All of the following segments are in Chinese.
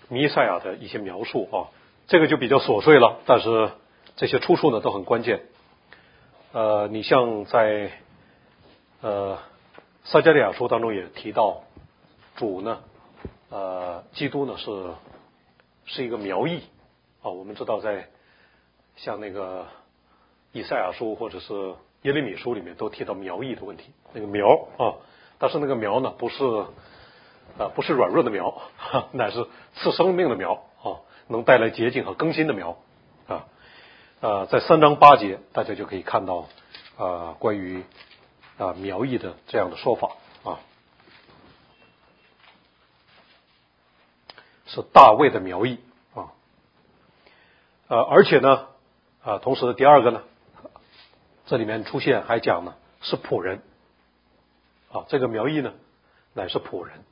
弥赛亚的一些描述啊，这个就比较琐碎了，但是这些出处呢都很关键。你像在撒迦利亚书当中也提到，主呢，基督呢是一个苗裔啊。我们知道在像那个以赛亚书或者是耶利米书里面都提到苗裔的问题，那个苗啊，但是那个苗呢不是软弱的苗，乃是赐生命的苗啊，能带来洁净和更新的苗啊。在3章8节大家就可以看到关于苗裔的这样的说法啊，是大卫的苗裔啊。而且呢同时第二个呢，这里面出现还讲呢是仆人啊，这个苗裔呢乃是仆人。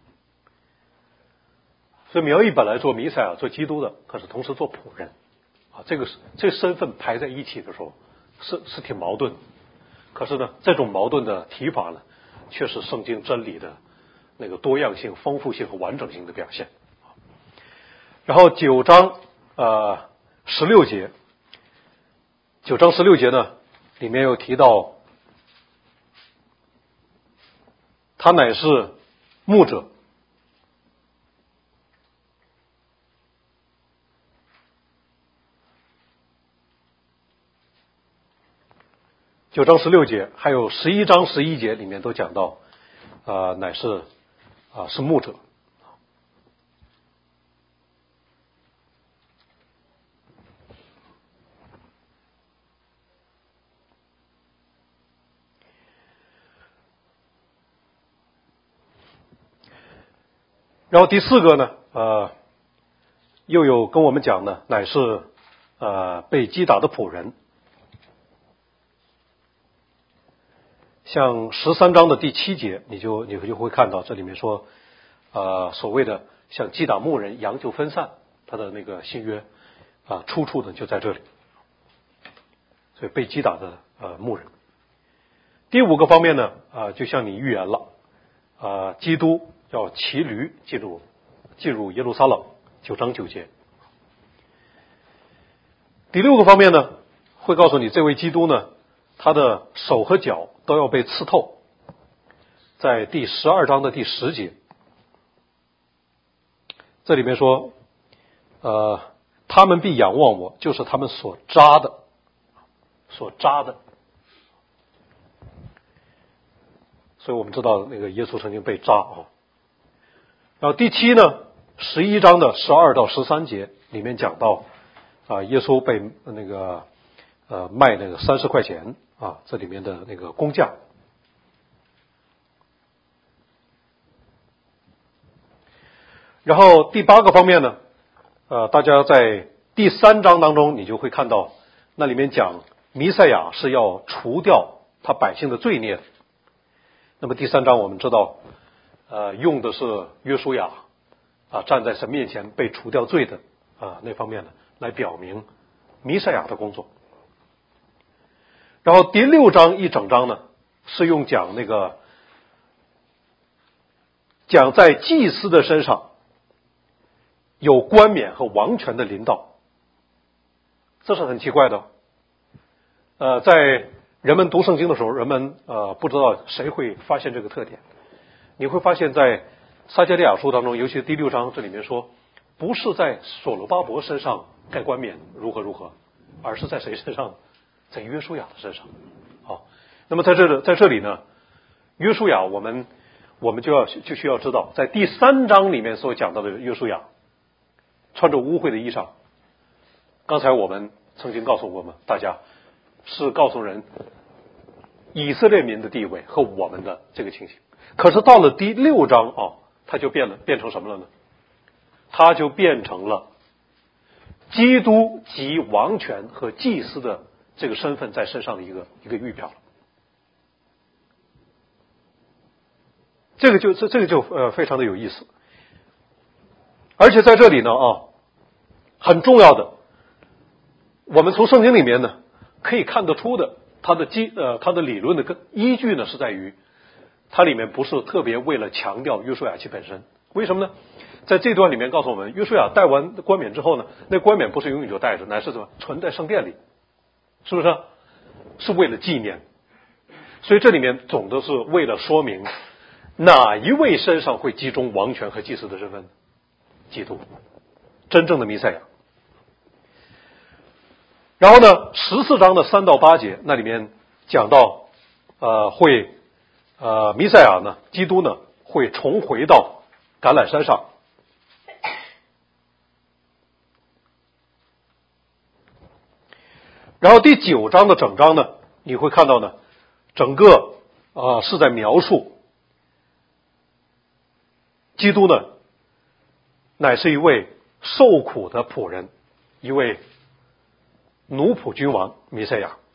所以苗裔本来做弥赛亚做基督的，可是同时做仆人啊，这身份排在一起的时候是挺矛盾的。可是呢，这种矛盾的提法呢，却是圣经真理的那个多样性、丰富性和完整性的表现。然后9章16节，9章16节呢，里面又提到，他乃是牧者。9章16节，还有11章11节里面都讲到，乃是是牧者。然后第4个呢，又有跟我们讲呢，乃是被击打的仆人。像13章的第7节，你就会看到这里面说，所谓的像击打牧人，羊就分散，他的那个新约出处呢就在这里。所以被击打的牧人。第5个方面呢，就像你预言了，基督要骑驴进入耶路撒冷，9章9节。第6个方面呢，会告诉你这位基督呢，他的手和脚都要被刺透，在第12章的第10节，这里面说，他们必仰望我，就是他们所扎的。所以我们知道那个耶稣曾经被扎啊。然后第7呢，11章的12到13节里面讲到，耶稣被那个卖那个30块钱啊，这里面的那个工价。然后第8个方面呢，大家在第3章当中你就会看到，那里面讲弥赛亚是要除掉他百姓的罪孽的。那么第3章我们知道，用的是约书亚站在神面前被除掉罪的那方面呢，来表明弥赛亚的工作。然后第6章一整章呢，是用讲在祭司的身上有冠冕和王权的临到，这是很奇怪的。在人们读圣经的时候，人们不知道谁会发现这个特点。你会发现在撒迦利亚书当中，尤其是第6章，这里面说，不是在所罗巴伯身上盖冠冕如何，而是在谁身上？在约书亚的身上。好，那么在这里呢，约书亚我们就需要知道，在第3章里面所讲到的约书亚穿着污秽的衣裳，刚才我们曾经告诉过大家，是告诉人以色列民的地位和我们的这个情形。可是到了第6章它就变成什么了呢？它就变成了基督及王权和祭司的这个身份在身上的一个预表了。这个就非常的有意思。而且在这里呢很重要的，我们从圣经里面呢可以看得出的，它的理论的依据呢是在于，它里面不是特别为了强调约书亚记本身。为什么呢？ 在这段里面告诉我们，约书亚戴完冠冕之后呢，那冠冕不是永远就戴着，乃是什么？存在圣殿里，是不是？是为了纪念。所以这里面总的是为了说明哪一位身上会集中王权和祭司的身份？基督，真正的弥赛亚。然后呢，14章的3到8节，那里面讲到，弥赛亚呢，基督呢会重回到橄榄山上。然后第9章的整章呢，你会看到呢，整个是在描述基督呢，乃是一位受苦的仆人，一位奴仆君王弥赛亚。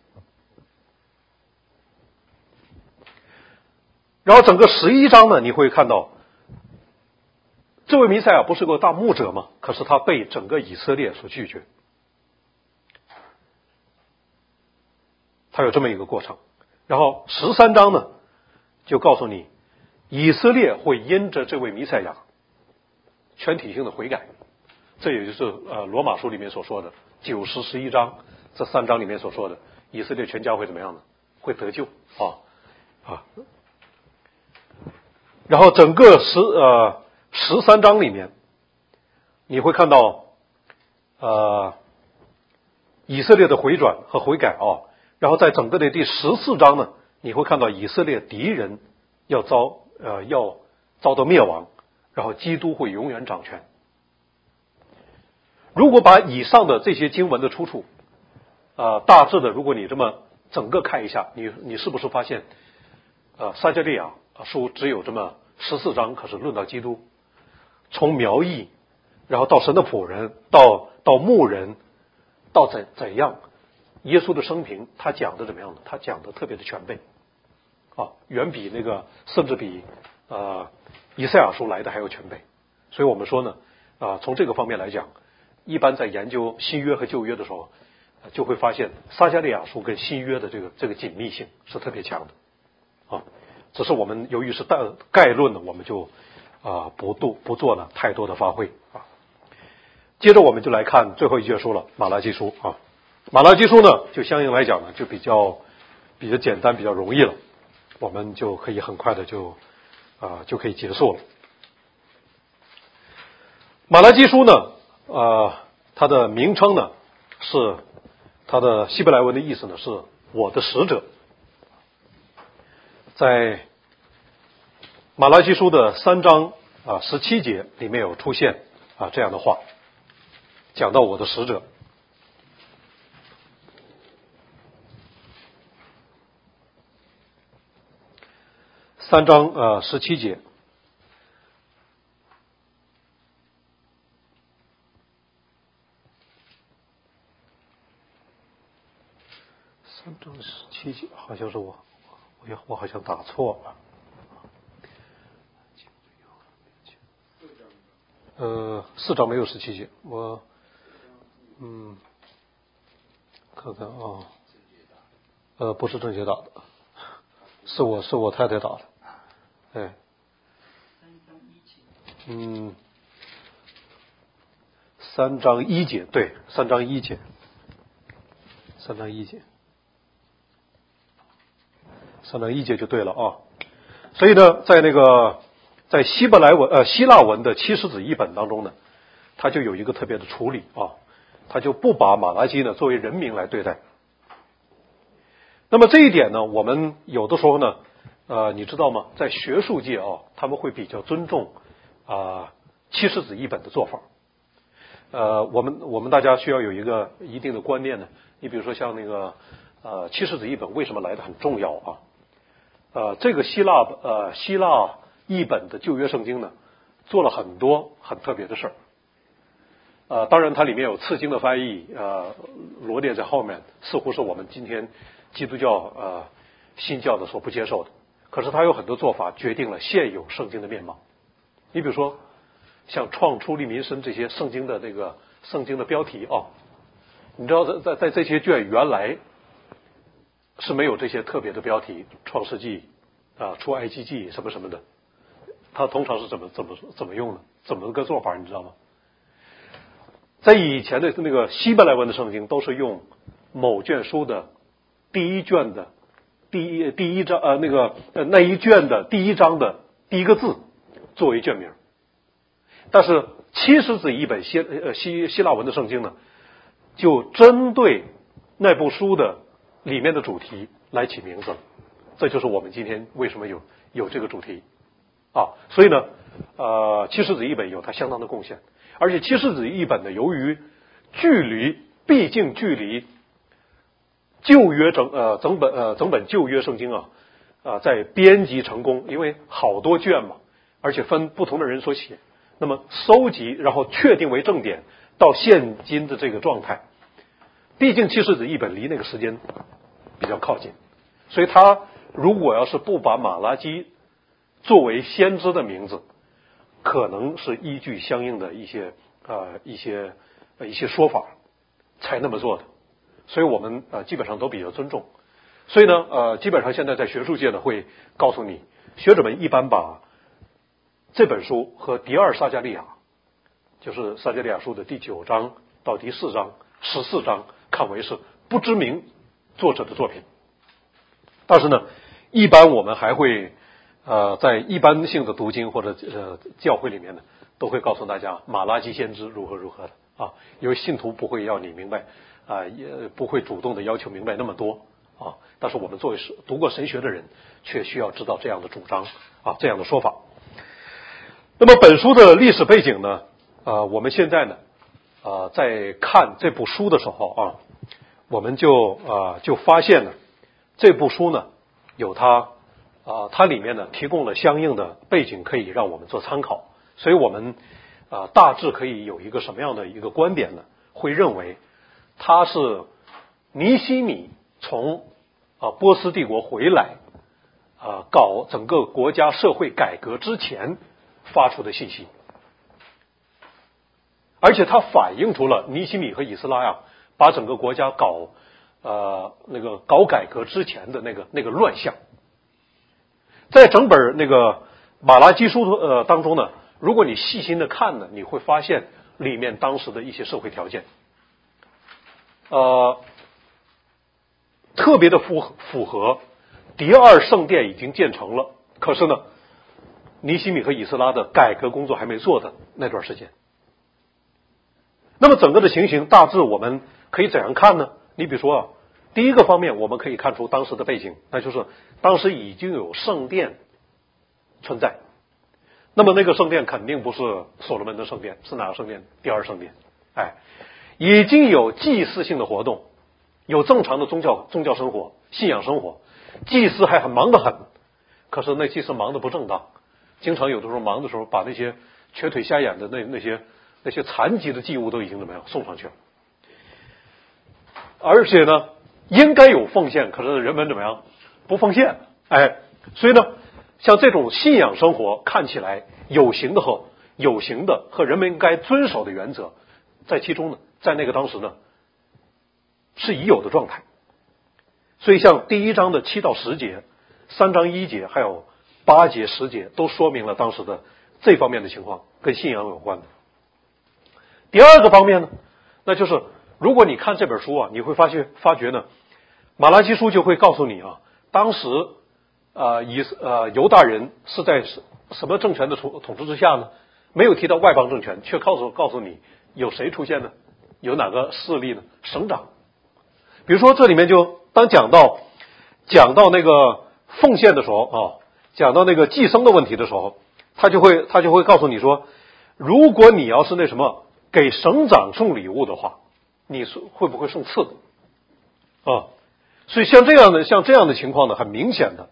然后整个11章呢，你会看到这位弥赛亚不是个大牧者吗？可是他被整个以色列所拒绝，他有这么一个过程。然后13章呢，就告诉你以色列会因着这位弥赛亚全体性的悔改，这也就是罗马书里面所说的9、10、11章这3章里面所说的以色列全家会怎么样呢？会得救然后整个13章里面，你会看到以色列的回转和悔改然后在整个的第14章呢，你会看到以色列敌人要遭到灭亡，然后基督会永远掌权。如果把以上的这些经文的出处大致的，如果你这么整个看一下，你是不是发现撒迦利亚书只有这么14章，可是论到基督，从苗裔，然后到神的仆人，到牧人，到怎样耶稣的生平，他讲的怎么样呢？他讲的特别的全备远比甚至比以赛亚书来的还要全备。所以我们说呢从这个方面来讲，一般在研究新约和旧约的时候，就会发现撒迦利亚书跟新约的这个紧密性是特别强的只是我们由于是概论呢，我们就不做了太多的发挥接着我们就来看最后一节书了，马拉基书马拉基书呢，就相应来讲呢，就比较简单，比较容易了，我们就可以很快的就可以结束了。马拉基书呢它的名称呢是它的希伯来文的意思呢是我的使者。在马拉基书的3章17节里面有出现这样的话，讲到我的使者。3章17节，3章17节好像是我好像打错了。4章没有17节，我看看不是郑杰打的，是我太太打的。3章1节，对，3章1节，3章1节，3章1节就对了所以呢，在希腊文的七十子译本当中呢，它就有一个特别的处理它就不把马拉基呢作为人名来对待。那么这一点呢，我们有的时候呢你知道吗？在学术界他们会比较尊重七十子译本的做法。我们大家需要有一个一定的观念呢。你比如说像七十子译本为什么来的很重要这个希腊译本的旧约圣经呢，做了很多很特别的事儿。当然它里面有次经的翻译罗列在后面，似乎是我们今天基督教新教的所不接受的。可是它有很多做法决定了现有圣经的面貌。你比如说像创出利民申这些圣经的圣经的标题你知道在这些卷原来是没有这些特别的标题，创世纪出埃及记什么什么的， 它通常是怎么用的？怎么个做法？你知道吗？在以前的那个希伯来文的圣经都是用某卷书的第一卷的第一章那一卷的第一章的第一个字作为卷名，但是七十子一本希腊文的圣经呢，就针对那部书的里面的主题来起名字，这就是我们今天为什么有这个主题啊。所以呢，七十子一本有它相当的贡献，而且七十子一本呢，由于毕竟距离旧约整本旧约圣经在编辑成功，因为好多卷嘛，而且分不同的人所写，那么搜集然后确定为正典到现今的这个状态，毕竟七十子一本离那个时间比较靠近，所以他如果要是不把马拉基作为先知的名字，可能是依据相应的一些说法才那么做的，所以我们基本上都比较尊重。所以呢基本上现在在学术界呢会告诉你，学者们一般把这本书和第二撒迦利亚，就是撒迦利亚书的第9章到第4章、14章看为是不知名作者的作品。但是呢，一般我们还会在一般性的读经或者教会里面呢，都会告诉大家马拉基先知如何的啊，因为信徒不会要你明白也不会主动的要求明白那么多啊，但是我们作为读过神学的人，却需要知道这样的主张啊，这样的说法。那么本书的历史背景呢，我们现在呢在看这部书的时候我们就发现呢，这部书呢有它里面呢提供了相应的背景，可以让我们做参考。所以我们大致可以有一个什么样的一个观点呢？会认为它是尼希米从波斯帝国回来搞整个国家社会改革之前发出的信息，而且它反映出了尼希米和以斯拉把整个国家搞改革之前的那个乱象。在整本那个马拉基书当中呢，如果你细心的看呢，你会发现里面当时的一些社会条件特别的符合第二圣殿已经建成了，可是呢尼希米和以斯拉的改革工作还没做的那段时间。那么整个的情形大致我们可以怎样看呢？你比如说第一个方面，我们可以看出当时的背景，那就是当时已经有圣殿存在。那么那个圣殿肯定不是所罗门的圣殿，是哪个圣殿？第二圣殿。已经有祭祀性的活动，有正常的宗教生活、信仰生活，祭司还很忙得很。可是那祭司忙得不正当，经常有的时候忙的时候，把那些瘸腿瞎眼的那些残疾的祭物都已经怎么样送上去了。而且呢，应该有奉献，可是人们怎么样不奉献？所以呢，像这种信仰生活看起来有形的和人们应该遵守的原则，在其中呢，在那个当时呢是已有的状态。所以像第1章的7到10节、3章1节还有8节10节都说明了当时的这方面的情况，跟信仰有关的。第二个方面呢，那就是如果你看这本书你会发觉呢，马拉基书就会告诉你当时犹大人是在什么政权的统治之下呢？没有提到外邦政权，却告诉你有谁出现呢？有哪个势力呢？省长。比如说这里面就当讲到那个奉献的时候讲到那个祭牲的问题的时候，他就会告诉你说，如果你要是那什么给省长送礼物的话，你会不会送刺的所以像这样的情况呢，很明显的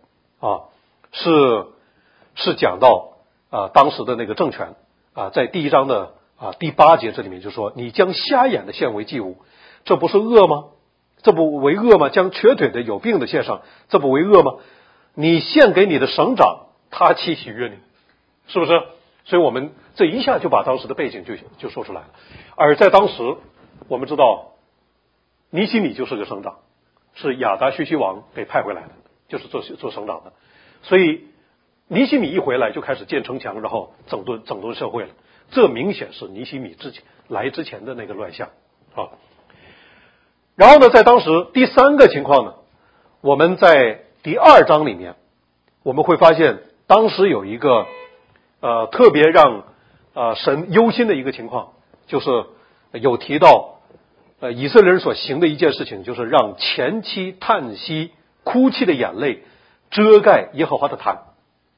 是讲到当时的那个政权在第1章的第8节这里面就说，你将瞎眼的献为祭物，这不是恶吗？这不为恶吗？将瘸腿的有病的献上，这不为恶吗？你献给你的省长，他岂喜悦你？是不是？所以我们这一下就把当时的背景就说出来了。而在当时我们知道尼希米就是个省长，是亚达薛西王给派回来的，就是做省长的。所以尼希米一回来就开始建城墙，然后整顿社会了。这明显是尼希米之前的那个乱象啊。然后呢，在当时第三个情况呢，我们在第2章里面我们会发现，当时有一个特别让神忧心的一个情况，就是有提到以色列人所行的一件事情，就是让前妻叹息哭泣的眼泪遮盖耶和华的坛。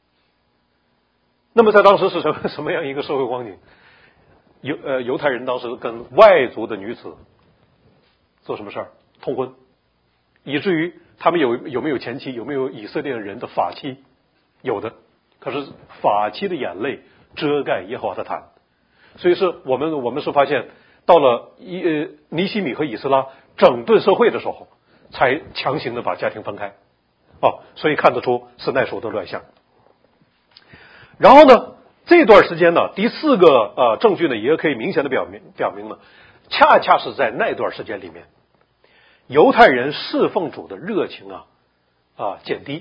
那么在当时是什么样一个社会光景？犹太人当时跟外族的女子做什么事儿？通婚，以至于他们有没有前妻？有没有以色列人的法妻？有的。可是法妻的眼泪遮盖耶和华的坛，所以是我们是发现到了尼希米和以斯拉整顿社会的时候，才强行的把家庭分开所以看得出是那时候的乱象。然后呢，这段时间呢，第4个证据呢，也可以明显的表明呢，恰恰是在那段时间里面，犹太人侍奉主的热情减低，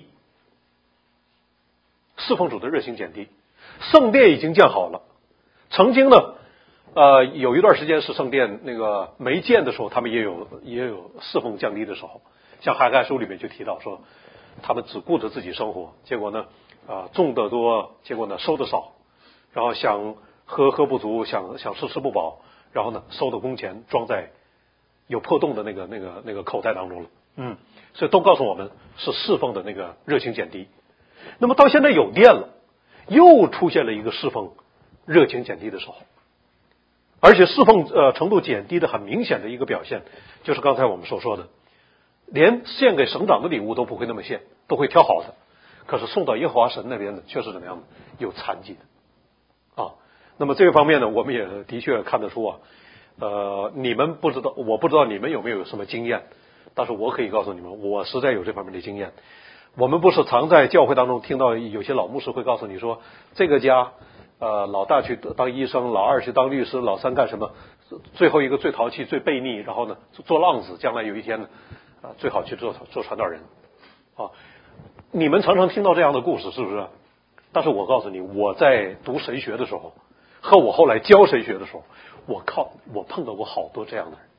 侍奉主的热情减低。圣殿已经建好了，曾经呢有一段时间是圣殿那个没建的时候，他们也有侍奉降低的时候。像哈该书里面就提到说，他们只顾着自己生活，结果呢种得多，结果呢收得少，然后想喝不足，想吃不饱，然后呢收的工钱装在有破洞的那个口袋当中了。所以都告诉我们是侍奉的那个热情减低。那么到现在有电了，又出现了一个侍奉热情减低的时候，而且侍奉程度减低的很明显的一个表现，就是刚才我们所说的，连献给省长的礼物都不会那么献，都会挑好的。可是送到耶和华神那边的却是怎么样的？有残疾的那么这个方面呢，我们也的确看得出你们不知道，我不知道你们有没有什么经验，但是我可以告诉你们，我实在有这方面的经验。我们不是常在教会当中听到有些老牧师会告诉你说，这个家老大去当医生，老二去当律师，老三干什么，最后一个最淘气最悖逆，然后呢做浪子，将来有一天呢最好去做传道人你们常常听到这样的故事，是不是？但是我告诉你，我在读神学的时候和我后来教神学的时候，我碰到过好多这样的人，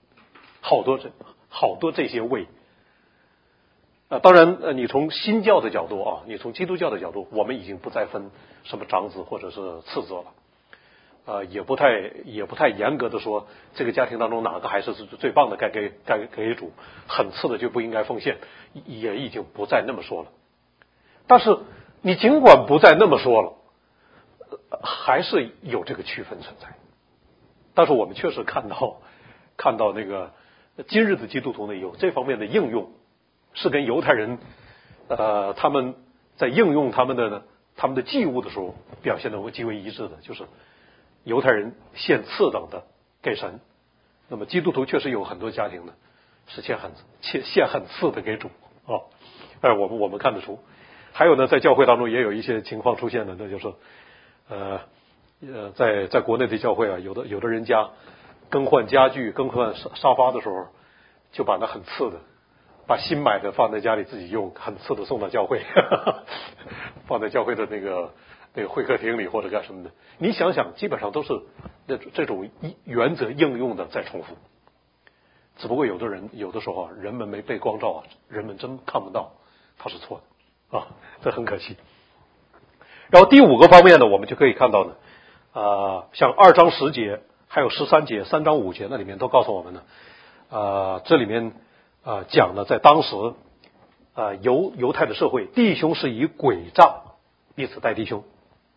好多这些位当然你从新教的角度你从基督教的角度，我们已经不再分什么长子或者是次子了也不太严格的说这个家庭当中哪个还是最棒的该给主，很次的就不应该奉献，也已经不再那么说了。但是你尽管不再那么说了，还是有这个区分存在。但是我们确实看到那个今日的基督徒呢，有这方面的应用，是跟犹太人他们在应用他们的祭物的时候表现的极为一致的，就是犹太人献次等的给神，那么基督徒确实有很多家庭呢是献很次的给主我们看得出。还有呢，在教会当中也有一些情况出现的，那就是在国内的教会有的人家更换家具更换沙发的时候，就把那很次的把新买的放在家里自己用，很次的送到教会放在教会的那个会客厅里或者干什么的。你想想，基本上都是这种原则应用的在重复，只不过有的时候人们没被光照人们真看不到它是错的这很可惜。然后第5个方面呢，我们就可以看到呢像2章10节还有13节3章5节那里面都告诉我们呢这里面讲了在当时犹太的社会，弟兄是以诡诈彼此待弟兄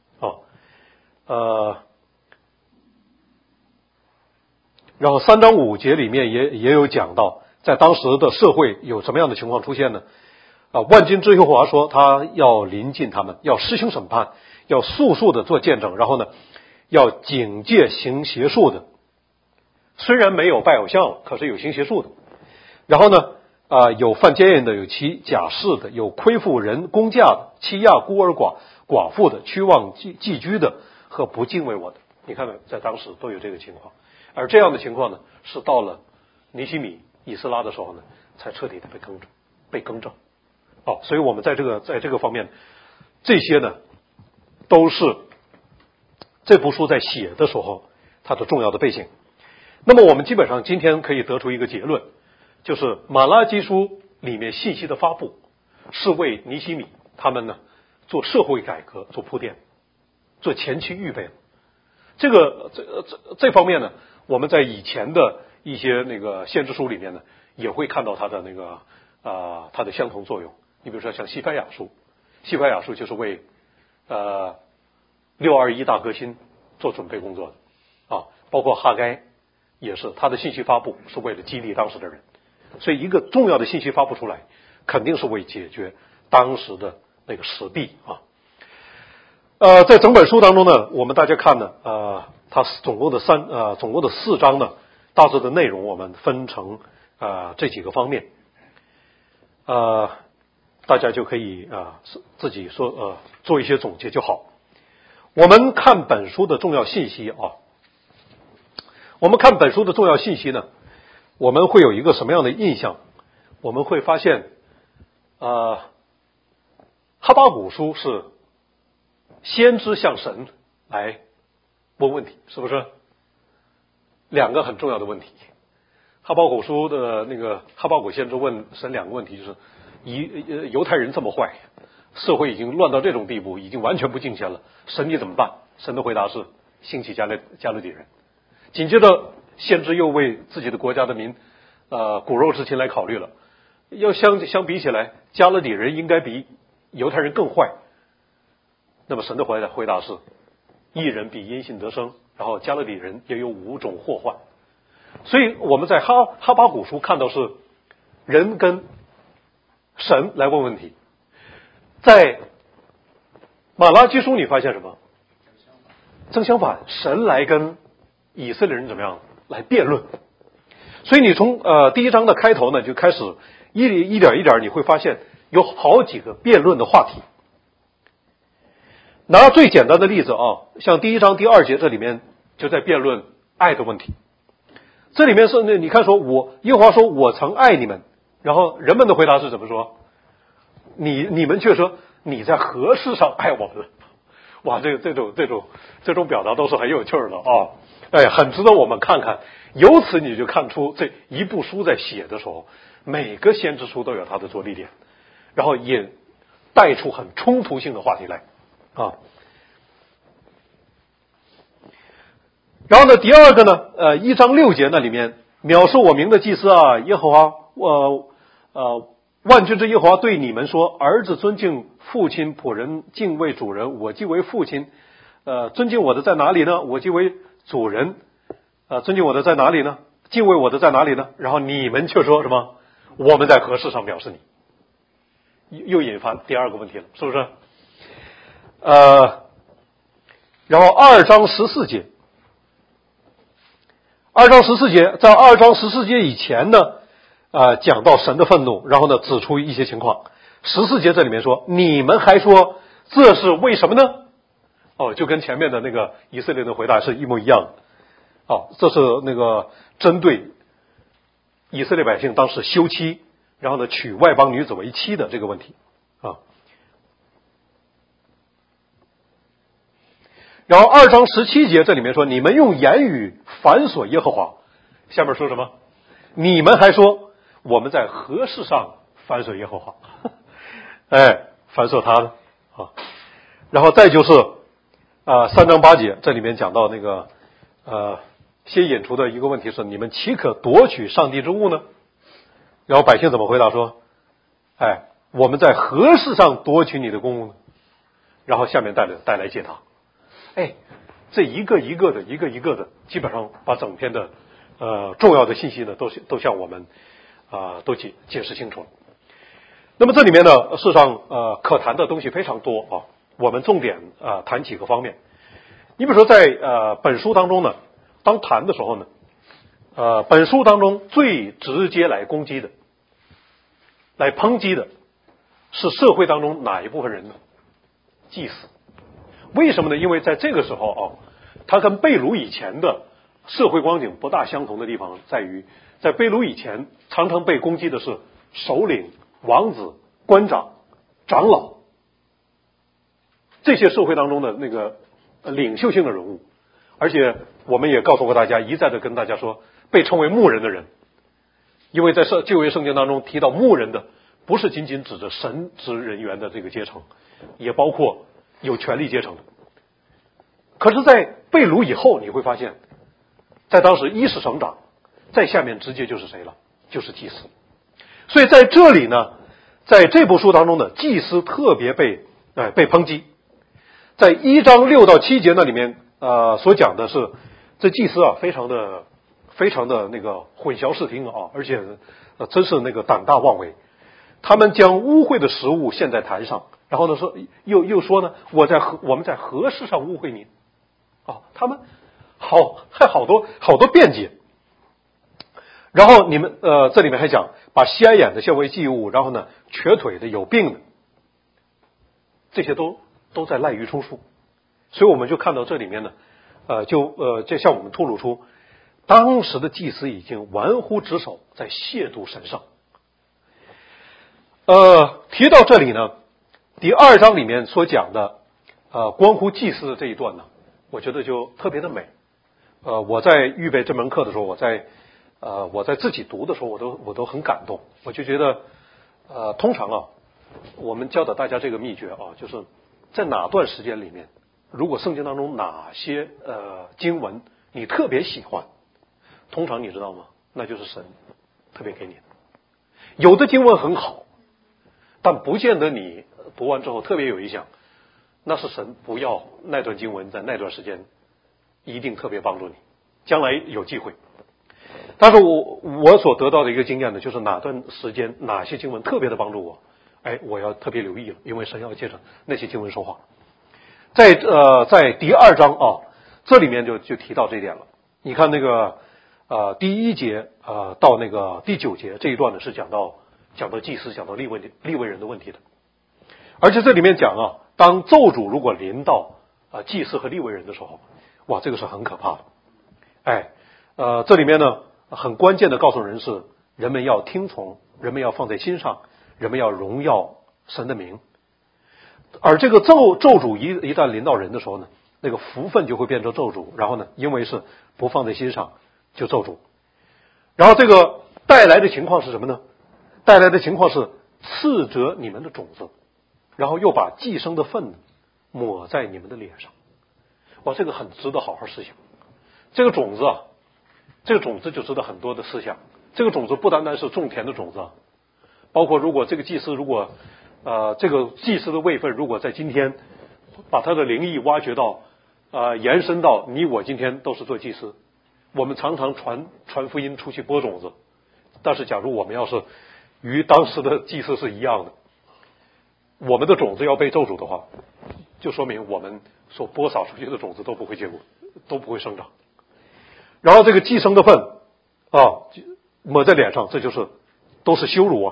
然后3章5节里面也有讲到，在当时的社会有什么样的情况出现呢万军之耶和华说他要临近他们，要施行审判，要速速的做见证，然后呢要警戒行邪术的，虽然没有拜偶像，可是有行邪术的。然后呢有犯奸淫的，有起假誓的，有亏负人工价的，欺压孤儿寡妇的，屈枉寄居的和不敬畏我的。你看看在当时都有这个情况，而这样的情况呢是到了尼希米以斯拉的时候呢才彻底的被更正所以我们在这个方面这些呢都是这部书在写的时候它的重要的背景。那么我们基本上今天可以得出一个结论，就是马拉基书里面信息的发布是为尼希米他们呢做社会改革做铺垫，做前期预备。这方面呢，我们在以前的一些那个先知书里面呢，也会看到它的那个它的相同作用。你比如说像西番雅书，西番雅书就是为621大革新做准备工作的啊，包括哈该也是，它的信息发布是为了激励当时的人，所以一个重要的信息发布出来，肯定是为解决当时的那个时弊啊。在整本书当中呢，我们大家看呢，它总共的4章呢，大致的内容我们分成这几个方面，大家就可以自己说做一些总结就好。我们看本书的重要信息啊，我们看本书的重要信息呢，我们会有一个什么样的印象？我们会发现，哈巴谷书是先知向神来问问题，是不是？两个很重要的问题。哈巴谷书的那个哈巴谷先知问神两个问题，就是犹太人这么坏，社会已经乱到这种地步，已经完全不敬虔了，神你怎么办？神的回答是兴起加勒底人。紧接着先知又为自己的国家的民骨肉之亲来考虑了，要相比起来，加勒底人应该比犹太人更坏。那么神的回答是义人必因信得生，然后加勒底人也有5种祸患。所以我们在哈巴谷书看到是人跟神来问问题，在马拉基书你发现什么？正相反，神来跟以色列人怎么样来辩论。所以你从第1章的开头呢，就开始一点一点你会发现有好几个辩论的话题。拿最简单的例子啊，像第1章第2节这里面就在辩论爱的问题。这里面是你看说耶和华说我曾爱你们，然后人们的回答是怎么说？你们却说你在何事上爱我们了？哇，这种表达都是很有趣的啊，很值得我们看看。由此你就看出这一部书在写的时候，每个先知书都有它的着力点，然后也带出很冲突性的话题来啊。然后呢，第二个呢，1章6节那里面藐视我名的祭司啊，耶和华万军之耶和华对你们说，儿子尊敬父亲，仆人敬畏主人，我既为父亲，尊敬我的在哪里呢？我既为主人，尊敬我的在哪里呢？敬畏我的在哪里呢？然后你们却说什么？我们在何事上藐视你？又引发第二个问题了，是不是？然后2章14节。2章14节，在2章14节以前呢，讲到神的愤怒，然后呢指出一些情况。14节这里面说，你们还说这是为什么呢？就跟前面的那个以色列的回答是一模一样的。这是那个针对以色列百姓当时休妻，然后呢娶外邦女子为妻的这个问题啊。然后2章17节这里面说，你们用言语反锁耶和华，下面说什么？你们还说我们在何事上反锁耶和华？反锁他呢啊。然后再就是3章8节这里面讲到那个先引出的一个问题是，你们岂可夺取上帝之物呢？然后百姓怎么回答说，我们在何事上夺取你的公物呢？然后下面带来解答。这一个一个的，基本上把整篇的重要的信息呢，都向我们都解释清楚了。那么这里面呢，事实上可谈的东西非常多啊，我们重点谈几个方面。你比如说在本书当中呢，当谈的时候呢，本书当中最直接来攻击的、来抨击的是社会当中哪一部分人呢？祭司。为什么呢？因为在这个时候它跟被掳以前的社会光景不大相同的地方在于，在被掳以前常常被攻击的是首领、王子、官长、长老， 这些社会当中的那个领袖性的人物，而且我们也告诉过大家，一再的跟大家说，被称为牧人的人，因为在旧约圣经当中提到牧人的，不是仅仅指着神职人员的这个阶层，也包括有权力阶层的。可是，在被掳以后，你会发现，在当时一是省长，在下面直接就是谁了？就是祭司。所以在这里呢，在这部书当中呢，祭司特别被抨击。在1章6到7节那里面所讲的是，这祭司非常的那个混淆视听而且真是那个胆大妄为。他们将污秽的食物献在坛上，然后呢说又说呢，我们在何事上污秽你？他们还好多辩解。然后你们这里面还讲把瞎眼的献为祭物，然后呢瘸腿的有病的，这些都在滥竽充数。所以我们就看到这里面呢就向我们透露出当时的祭司已经玩忽职守，在亵渎神圣。提到这里呢，第2章里面所讲的关乎祭司的这一段呢，我觉得就特别的美。我在预备这门课的时候，我在自己读的时候，我都很感动。我就觉得通常我们教导大家这个秘诀就是在哪段时间里面，如果圣经当中哪些经文你特别喜欢，通常你知道吗？那就是神特别给你的。有的经文很好，但不见得你读完之后特别有影响，那是神不要那段经文在那段时间一定特别帮助你，将来有机会。但是我所得到的一个经验呢，就是哪段时间哪些经文特别的帮助我，我要特别留意了，因为神要借着那些经文说话。在第2章这里面就提到这一点了。你看那个第1节到那个第9节这一段呢，是讲到祭司，讲到利未人的问题的。而且这里面讲当咒诅如果临到祭司和利未人的时候，哇，这个是很可怕的。这里面呢很关键的告诉人是，人们要听从，人们要放在心上，人们要荣耀神的名。而这个咒诅一旦临到人的时候呢，那个福分就会变成咒诅，然后呢，因为是不放在心上就咒诅。然后这个带来的情况是什么呢？带来的情况是斥责你们的种子，然后又把寄生的粪抹在你们的脸上。哇，这个很值得好好思想。这个种子就值得很多的思想。这个种子不单单是种田的种子，包括如果这个祭司这个祭司的位分如果在今天把他的灵意挖掘到延伸到你我今天都是做祭司，我们常常传福音出去播种子，但是假如我们要是与当时的祭司是一样的，我们的种子要被咒诅的话，就说明我们所播撒出去的种子都不会结果，都不会生长。然后这个寄生的粪抹在脸上，这就是都是羞辱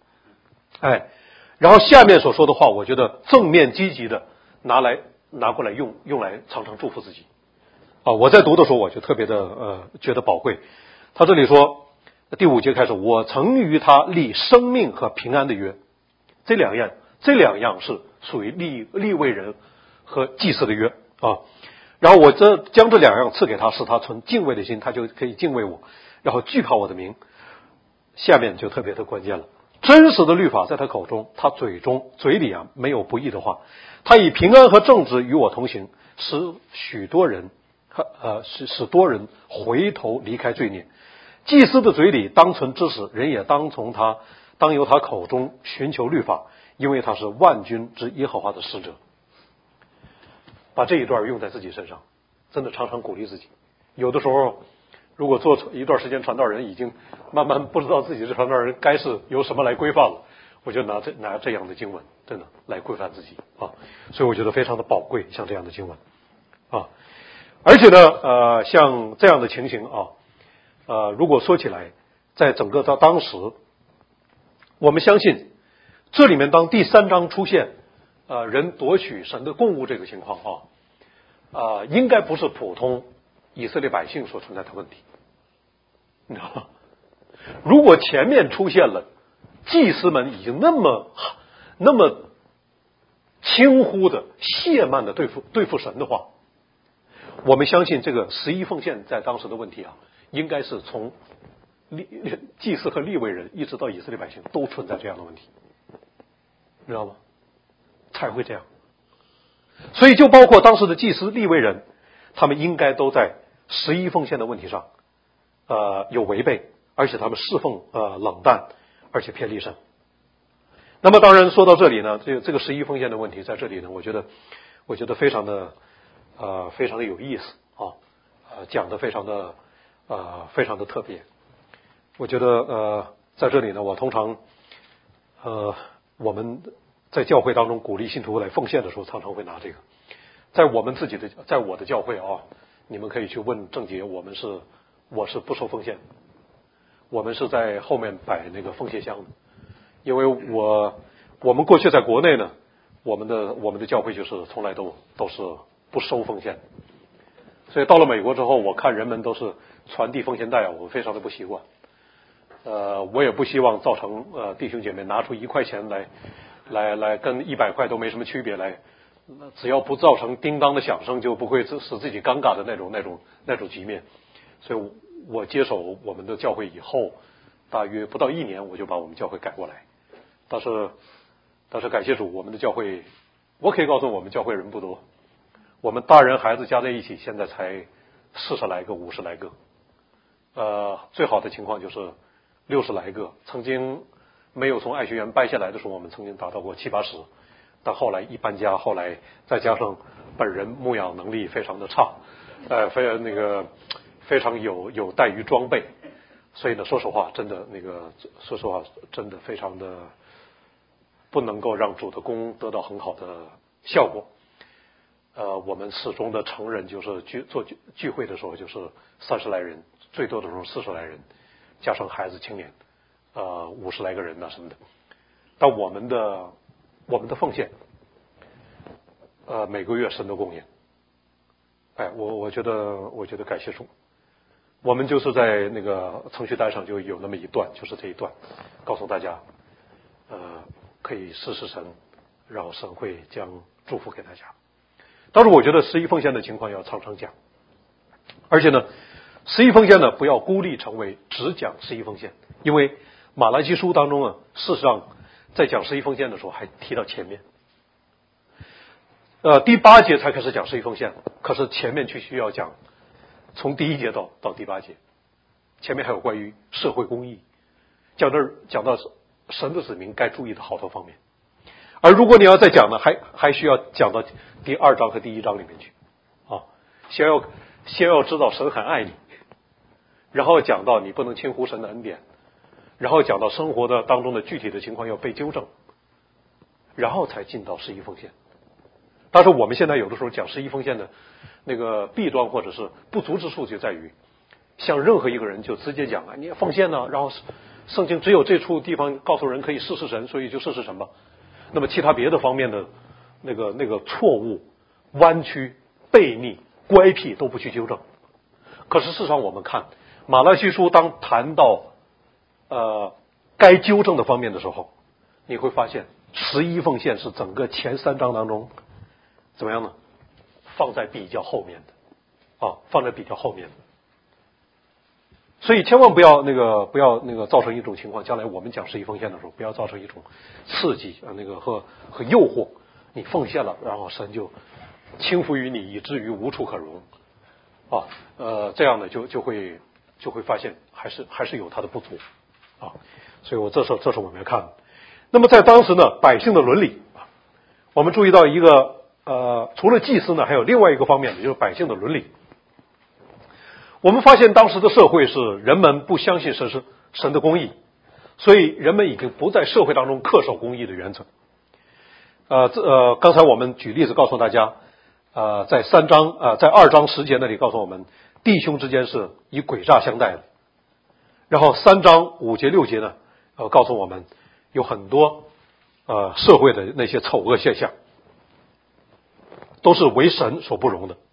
然后下面所说的话，我觉得正面积极的拿过来用来常常祝福自己我在读的时候我就特别的觉得宝贵。他这里说第5节开始，我曾与他立生命和平安的约。这两样是属于利未人和祭司的约然后我将这两样赐给他，使他存敬畏的心，他就可以敬畏我，然后惧怕我的名。下面就特别的关键了，真实的律法在他口中，他嘴里没有不义的话，他以平安和正直与我同行，使多人回头离开罪孽。祭司的嘴里当存知识，人也当由他口中寻求律法，因为他是万军之耶和华的使者。把这一段用在自己身上，真的常常鼓励自己。有的时候如果做一段时间传道人，已经慢慢不知道自己是传道人该是由什么来规范了，我就拿这样的经文真的来规范自己所以我觉得非常的宝贵，像这样的经文而且呢像这样的情形如果说起来，在整个到当时，我们相信这里面当第3章出现人夺取神的供物这个情况应该不是普通以色列百姓所存在的问题，你知道吗？如果前面出现了祭司们已经那么轻忽的、懈慢的对付神的话，我们相信这个11奉献在当时的问题啊，应该是从祭司和利未人一直到以色列百姓都存在这样的问题，知道吗？才会这样。所以就包括当时的祭司利未人，他们应该都在11奉献的问题上有违背，而且他们侍奉冷淡，而且偏离神。那么当然说到这里呢，这个11奉献的问题在这里呢，我觉得非常的有意思啊，讲的非常的特别。我觉得在这里呢，我通常我们在教会当中鼓励信徒来奉献的时候，常常会拿这个。在我的教会啊，你们可以去问郑杰，我是不收奉献，我们是在后面摆那个奉献箱的。因为我们过去在国内呢，我们的教会就是从来都是不收奉献，所以到了美国之后，我看人们都是传递奉献袋啊，我非常的不习惯。我也不希望造成弟兄姐妹拿出1块钱来跟100块都没什么区别来，只要不造成叮当的响声，就不会使自己尴尬的那种局面。所以我接手我们的教会以后，大约不到1年，我就把我们教会改过来。但是感谢主，我们的教会，我可以告诉我们教会人不多，我们大人孩子加在一起，现在才40来个、50来个，最好的情况就是60来个。曾经没有从爱学园搬下来的时候，我们曾经达到过70、80，但后来一搬家，后来再加上本人牧养能力非常的差，非常有待于装备，所以呢，说实话，真的非常的不能够让主的工得到很好的效果。我们始终的成人就是做聚会的时候就是30来人，最多的时候40来人，加上孩子青年，50来个人什么的。但我们的奉献，每个月神的供应，我觉得感谢主。我们就是在那个程序单上就有那么一段，就是这一段，告诉大家，可以试试神，然后神会将祝福给大家。但是我觉得11奉献的情况要常常讲，而且呢，11奉献呢不要孤立成为只讲11奉献，因为马拉基书当中啊，事实上在讲11奉献的时候还提到前面，第8节才开始讲11奉献，可是前面却需要讲从第1节到第8节，前面还有关于社会公义，讲到神的子民该注意的好多方面。而如果你要再讲呢，还需要讲到第2章和第1章里面去啊，先要知道神很爱你，然后讲到你不能轻忽神的恩典，然后讲到生活的当中的具体的情况要被纠正，然后才进到11奉献。但是我们现在有的时候讲11奉献的那个弊端或者是不足之处就在于，像任何一个人就直接讲你也奉献呢，然后圣经只有这处地方告诉人可以试试神，所以就试试神吧。那么其他别的方面的那个错误、弯曲、悖逆、乖僻都不去纠正。可是事实上我们看马拉基书当谈到该纠正的方面的时候，你会发现11奉献是整个前3章当中怎么样呢？放在比较后面的放在比较后面的。所以千万不要造成一种情况，将来我们讲11奉献的时候，不要造成一种刺激和诱惑，你奉献了，然后神就轻浮于你，以至于无处可容这样的就会发现还是有它的不足所以这是我们要看的。那么在当时呢，百姓的伦理，我们注意到一个除了祭司呢，还有另外一个方面，就是百姓的伦理。我们发现当时的社会是人们不相信神的公义，所以人们已经不在社会当中恪守公义的原则。刚才我们举例子告诉大家，在2章10节那里告诉我们，弟兄之间是以诡诈相待的。然后3章5节6节呢，告诉我们有很多社会的那些丑恶现象，都是为神所不容的。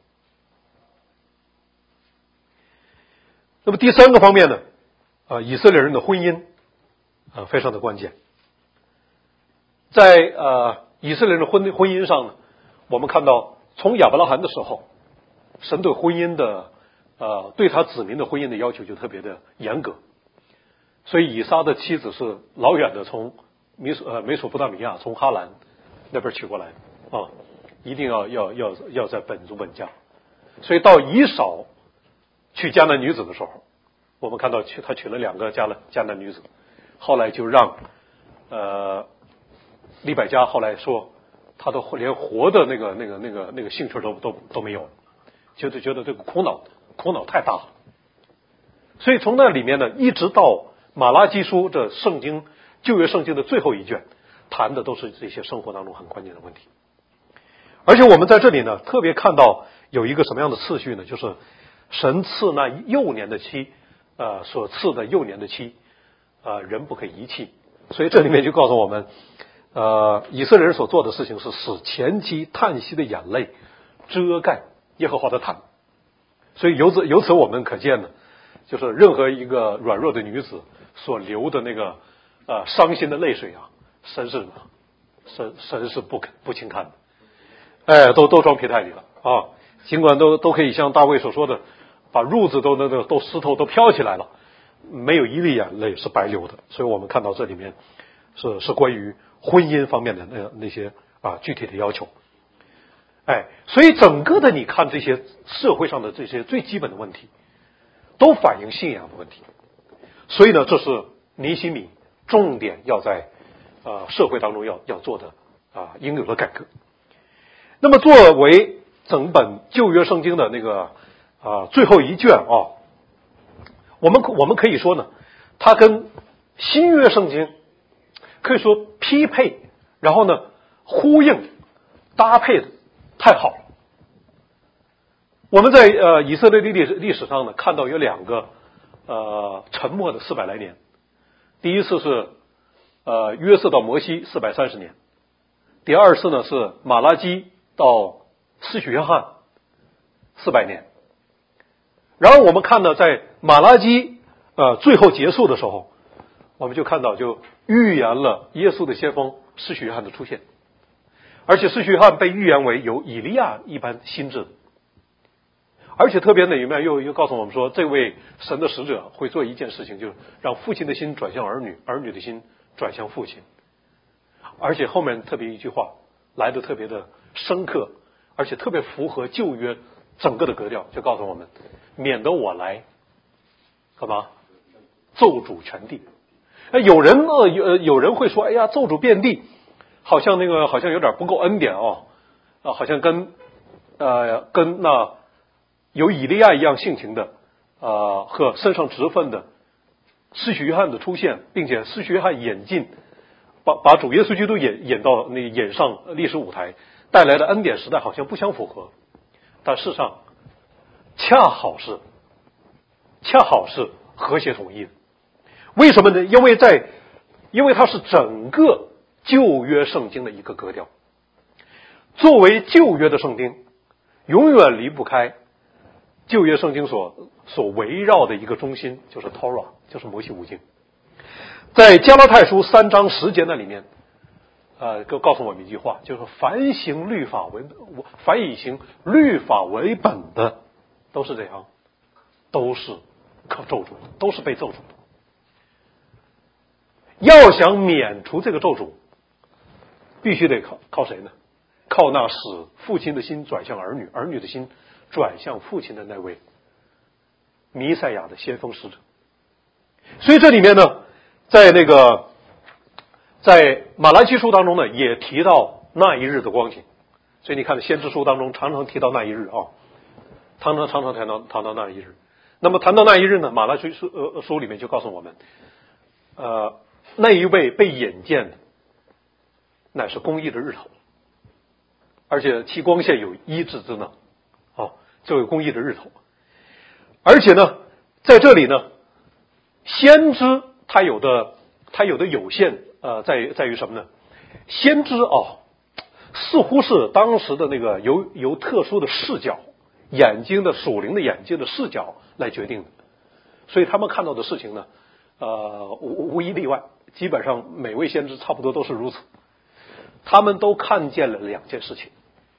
那么第3个方面呢，以色列人的婚姻非常的关键。在以色列人的婚姻上呢，我们看到从亚伯拉罕的时候，神对婚姻的对他子民的婚姻的要求就特别的严格，所以以撒的妻子是老远的从美索不达米亚从哈兰那边娶过来啊，一定要在本族本家。所以到以扫娶迦南女子的时候，我们看到他娶了2个迦南女子，后来就让利百加后来说他都连活的那个兴趣都没有，觉得这个苦恼太大了。所以从那里面呢，一直到马拉基书这圣经旧约圣经的最后一卷，谈的都是这些生活当中很关键的问题。而且我们在这里呢，特别看到有一个什么样的次序呢？就是神赐那幼年的妻，所赐的幼年的妻，人不可遗弃。所以这里面就告诉我们，以色列人所做的事情是使前妻叹息的眼泪遮盖耶和华的坛。所以由此我们可见呢，就是任何一个软弱的女子所流的那个伤心的泪水啊，神是不轻看的。都装皮袋里了啊！尽管都可以像大卫所说的，把褥子都湿透都飘起来了，没有一粒眼泪是白流的。所以我们看到这里面是关于婚姻方面的那些具体的要求。所以整个的你看这些社会上的这些最基本的问题，都反映信仰的问题。所以呢，这是尼希米重点要在社会当中要做的应有的改革。那么作为整本旧约圣经的那个最后一卷我们可以说呢，它跟新约圣经可以说匹配，然后呢呼应搭配的太好了。我们在以色列的历史上呢，看到有2个沉默的400来年。第一次是约瑟到摩西430年，第二次呢是马拉基到施洗约翰400年。然后我们看到在马拉基最后结束的时候，我们就看到就预言了耶稣的先锋施洗约翰的出现，而且施洗约翰被预言为有以利亚一般心智的，而且特别里面又告诉我们说，这位神的使者会做一件事情，就是让父亲的心转向儿女，儿女的心转向父亲。而且后面特别一句话来的特别的深刻，而且特别符合旧约整个的格调，就告诉我们，免得我来干嘛咒诅全地。有人会说，哎呀，咒诅遍地，好像有点不够恩典好像跟那有以利亚一样性情的和身上直分的施洗约翰的出现，并且施洗约翰演进，把主耶稣基督演上历史舞台带来的恩典时代好像不相符合。但事实上恰好是和谐统一的。为什么呢？因为它是整个旧约圣经的一个格调。作为旧约的圣经，永远离不开旧约圣经所围绕的一个中心，就是 Torah， 就是摩西五经。在加拉太书3章10节那里面告诉我们一句话，就是凡以行律法为本的都是这样，都是可咒诅的，都是被咒诅的。要想免除这个咒诅，必须得靠谁呢？靠那使父亲的心转向儿女，儿女的心转向父亲的那位弥赛亚的先锋使者。所以这里面呢，在马拉基书当中呢，也提到那一日的光景。所以你看先知书当中常常提到那一日常常谈到那一日。那么谈到那一日呢，马拉基书里面就告诉我们那一位被引荐的乃是公义的日头，而且其光线有医治之能这位公义的日头。而且呢，在这里呢，先知他有的有限在于什么呢？先知似乎是当时的那个由特殊的视角，属灵的眼睛的视角来决定的，所以他们看到的事情呢无一例外，基本上每位先知差不多都是如此。 他们都看见了两件事情。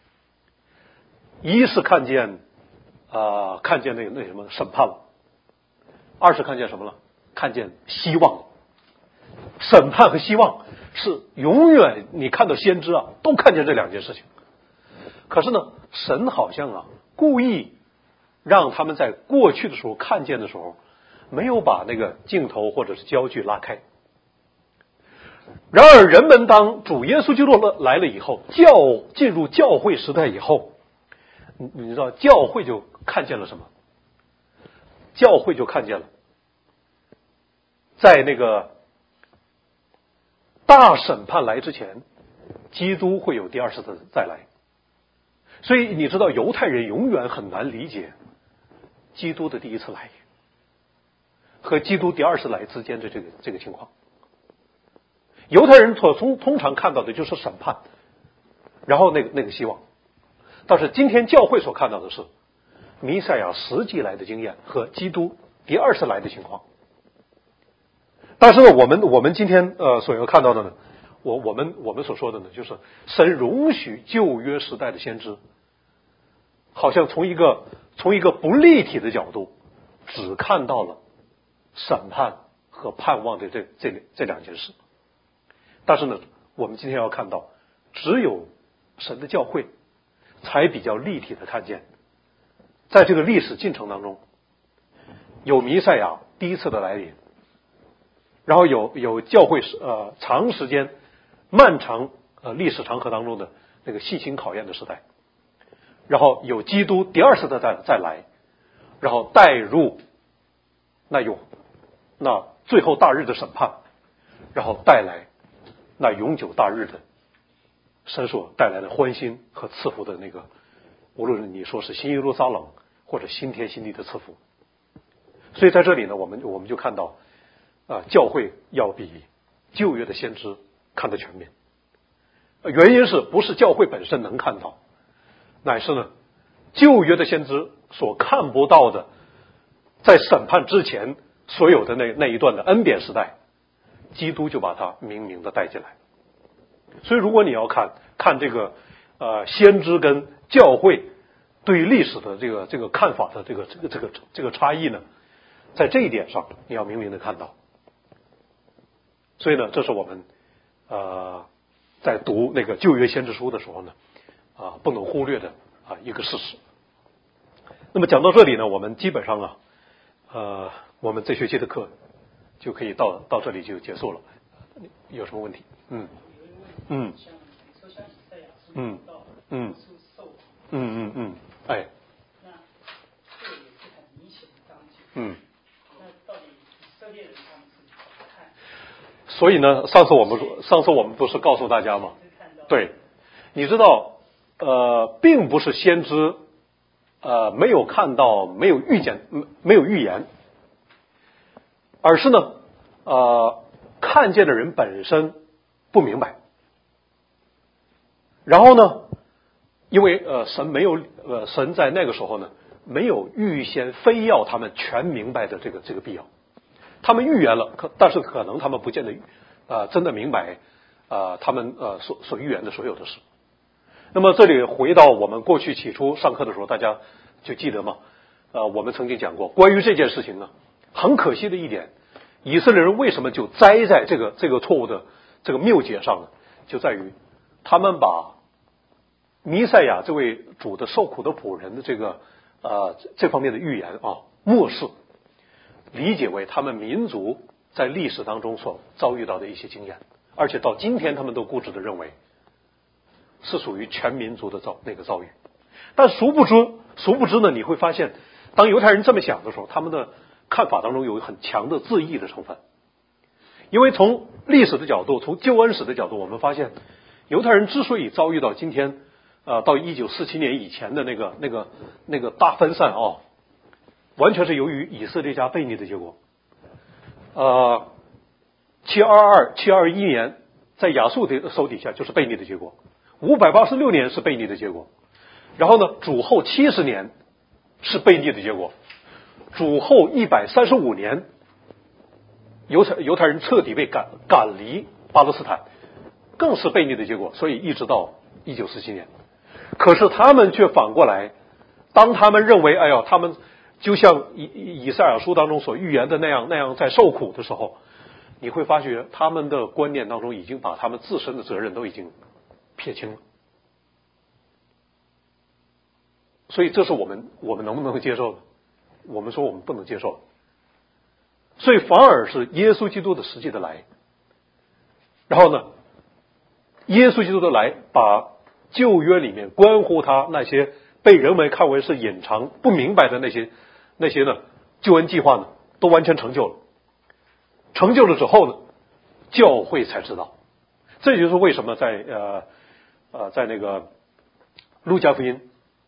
一是看见那什么审判了，二是看见什么了？看见希望了。审判和希望是永远你看到先知都看见这两件事情。可是呢，神好像故意让他们在过去的时候看见的时候，没有把那个镜头或者是焦距拉开。然而人们当主耶稣基督来了以后，进入教会时代以后，你知道教会就看见了什么？教会就看见了在那个大审判来之前，基督会有第二次的再来。所以你知道犹太人永远很难理解基督的第一次来和基督第二次来之间的这个情况。犹太人通常看到的就是审判，然后那个希望。但是今天教会所看到的是弥赛亚实际来的经验和基督第二次来的情况。但是呢，我们今天所要看到的呢，我们所说的呢，就是神容许旧约时代的先知，好像从一个不立体的角度，只看到了审判和盼望的这两件事。但是呢，我们今天要看到，只有神的教会才比较立体的看见，在这个历史进程当中，有弥赛亚第一次的来临，然后有教会长时间漫长历史长河当中的那个细心考验的时代，然后有基督第二次的再来，然后带入那最后大日的审判，然后带来那永久大日的神所带来的欢欣和赐福的那个，无论你说是新耶路撒冷或者新天新地的赐福。所以在这里呢，我们就看到教会要比旧约的先知看得全面。原因是不是教会本身能看到，乃是呢旧约的先知所看不到的，在审判之前所有的那一段的恩典时代，基督就把它明明的带进来。所以如果你要看这个先知跟教会对于历史的这个看法的这个差异呢，在这一点上你要明明的看到。所以呢，这是我们在读那个旧约先知书的时候呢不能忽略的一个事实。那么讲到这里呢，我们基本上我们这学期的课就可以到这里就结束了。有什么问题？哎， 那这也是很明显的章节。那到底以色列人他们是怎么看？ 所以呢，上次我们不是告诉大家吗？对，你知道并不是先知没有看到，没有预言，而是呢看见的人本身不明白。然后呢，因为神在那个时候呢没有预先非要他们全明白的这个必要。他们预言了，但是可能他们不见得真的明白他们所预言的所有的事。那么这里回到我们过去起初上课的时候，大家就记得吗？我们曾经讲过关于这件事情呢，很可惜的一点，以色列人为什么就栽在这个错误的这个谬解上呢？就在于他们把弥赛亚这位主的受苦的仆人的这方面的预言漠视，理解为他们民族在历史当中所遭遇到的一些经验，而且到今天他们都固执的认为是属于全民族的遭遇。但殊不知呢，你会发现当犹太人这么想的时候，他们的看法当中有很强的自义的成分。因为从历史的角度，从救恩史的角度，我们发现犹太人之所以遭遇到今天到1947年以前的那个大分散完全是由于以色列家悖逆的结果。722、721年在亚述的手底下就是悖逆的结果，586年是悖逆的结果，然后呢主后70年是悖逆的结果，主后135年犹太人彻底被赶离巴勒斯坦， 更是悖逆的结果，所以一直到1947年。可是他们却反过来，当他们认为哎呀，他们就像以赛亚书当中所预言的那样在受苦的时候，你会发觉他们的观念当中已经把他们自身的责任都已经撇清了。所以这是我们能不能接受的？我们说我们不能接受。所以反而是耶稣基督的实际的来，然后呢，耶稣基督的来把旧约里面关乎他那些被人们看为是隐藏不明白的那些呢救恩计划呢，都完全成就了。成就了之后呢，教会才知道。这就是为什么在那个路加福音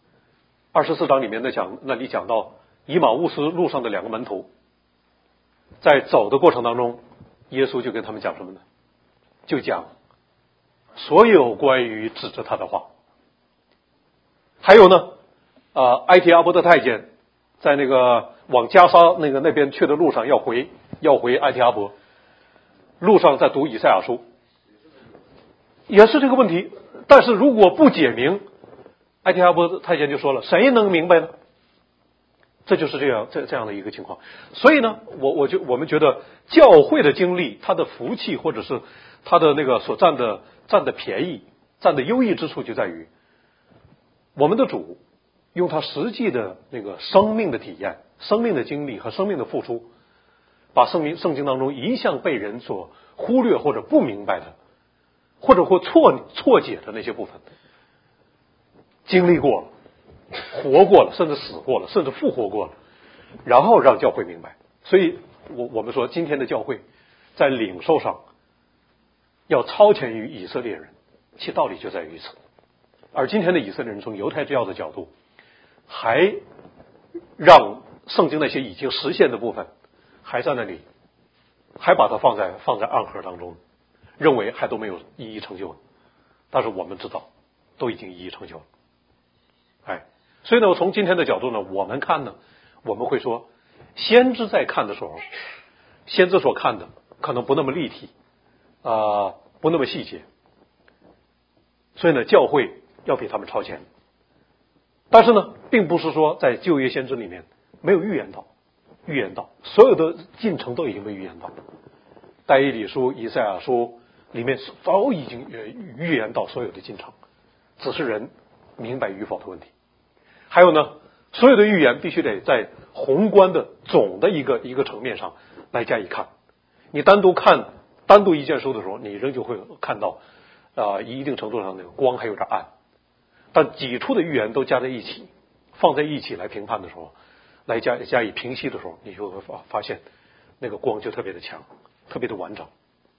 24章里面那里讲到以马乌斯路上的2个门徒，在走的过程当中，耶稣就跟他们讲什么呢？就讲所有关于指着他的话。还有呢，埃提阿波的太监在那个往加沙那边去的路上要回埃提阿波，路上在读以赛亚书，也是这个问题。但是如果不解明，埃提阿波太监就说了，谁能明白呢？这就是这样的一个情况。所以呢，我们觉得教会的经历，它的福气或者是它的那个所占的便宜、占的优异之处，就在于我们的主用他实际的那个生命的体验、生命的经历和生命的付出，把圣经当中一向被人所忽略或者不明白的，或者错解的那些部分，经历过了。活过了，甚至死过了，甚至复活过了，然后让教会明白。所以我们说今天的教会在领受上要超前于以色列人，其道理就在于此。而今天的以色列人从犹太教的角度，还让圣经那些已经实现的部分还在那里，还把它放在暗盒当中，认为还都没有一一成就。但是我们知道都已经一一成就了。所以呢，从今天的角度呢，我们看呢，我们会说，先知在看的时候，先知所看的可能不那么立体，不那么细节，所以呢，教会要比他们超前。但是呢，并不是说在旧约先知里面没有预言到，所有的进程都已经被预言到。但以理书、以赛亚书里面早已经预言到所有的进程，只是人明白与否的问题。还有呢，所有的预言必须得在宏观的总的一个层面上来加以看。你单独一件书的时候，你仍旧会看到一定程度上那个光还有点暗。但几处的预言都加在一起，放在一起来评判的时候，来加以平息的时候，你就会发现那个光就特别的强，特别的完整。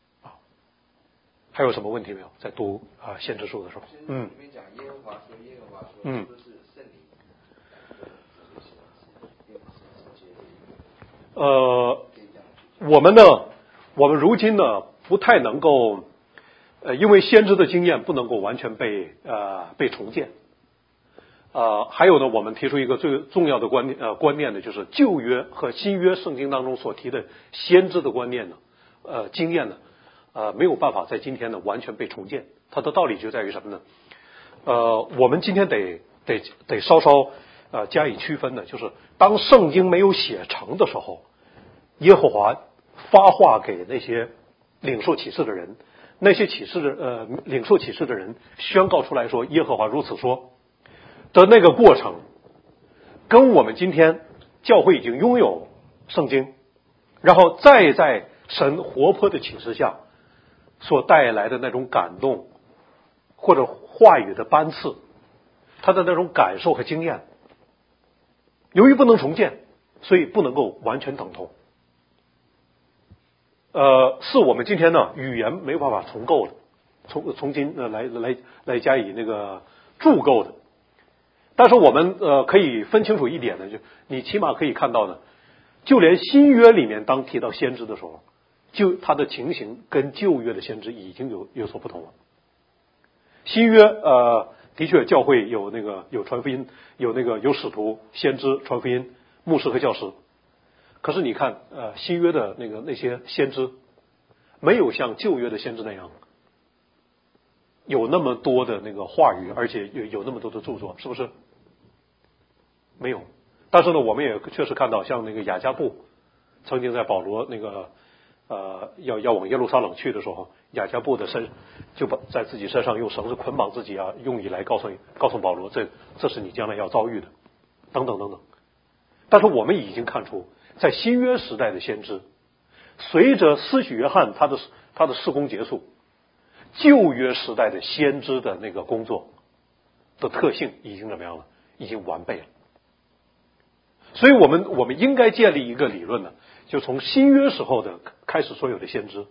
还有什么问题没有？在读先知书的时候， 里面讲耶和华说，都是圣灵。 我们如今呢不太能够，因为先知的经验不能够完全被重建。还有呢，我们提出一个最重要的观念呢，就是旧约和新约圣经当中所提的先知的观念呢，经验呢，没有办法在今天呢完全被重建。它的道理就在于什么呢？我们今天得稍稍加以区分的，就是当圣经没有写成的时候，耶和华发话给那些领受启示的人，那些领受启示的人宣告出来说耶和华如此说的那个过程，跟我们今天教会已经拥有圣经，然后再在神活泼的启示下所带来的那种感动或者话语的班次，他的那种感受和经验，由于不能重建，所以不能够完全等同。是我们今天呢语言没办法重构的，重新来加以那个铸构的。但是我们可以分清楚一点呢，就你起码可以看到呢，就连新约里面当提到先知的时候，就他的情形跟旧约的先知已经有所不同了。新约的确教会有传福音，有使徒、先知、传福音、牧师和教师。可是你看新约的那些先知，没有像旧约的先知那样有那么多的那个话语，而且有那么多的著作，是不是？没有。但是呢，我们也确实看到，像那个雅加布曾经在保罗那个要往耶路撒冷去的时候，雅加布的就在自己身上用绳子捆绑自己啊，用以来告诉保罗，这是你将来要遭遇的，等等等等。但是我们已经看出，在新约时代的先知，随着施洗约翰他的事工结束，旧约时代的先知的那个工作的特性已经怎么样了？已经完备了。所以我们应该建立一个理论呢，就从新约时候的开始，所有的先知，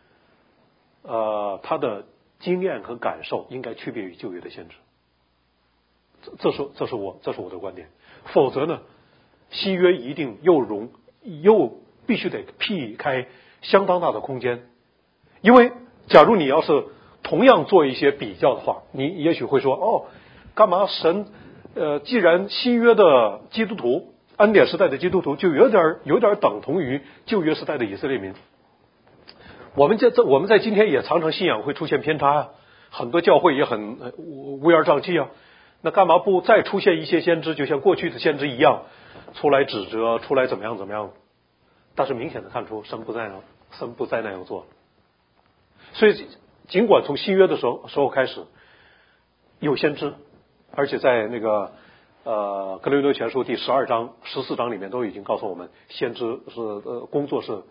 他的经验和感受应该区别于旧约的先知。这是我的观点。否则呢，新约一定又必须得辟开相当大的空间。因为假如你要是同样做一些比较的话，你也许会说，干嘛神既然新约的基督徒，恩典时代的基督徒就有点等同于旧约时代的以色列民。我们在今天也常常信仰会出现偏差啊，很多教会也很乌烟瘴气啊。那干嘛不再出现一些先知，就像过去的先知一样，出来指责，出来怎么样？但是明显的看出神不再那样做。所以尽管从新约的时候开始有先知，而且在那个哥林多前书第12章、14章里面都已经告诉我们，先知是工作是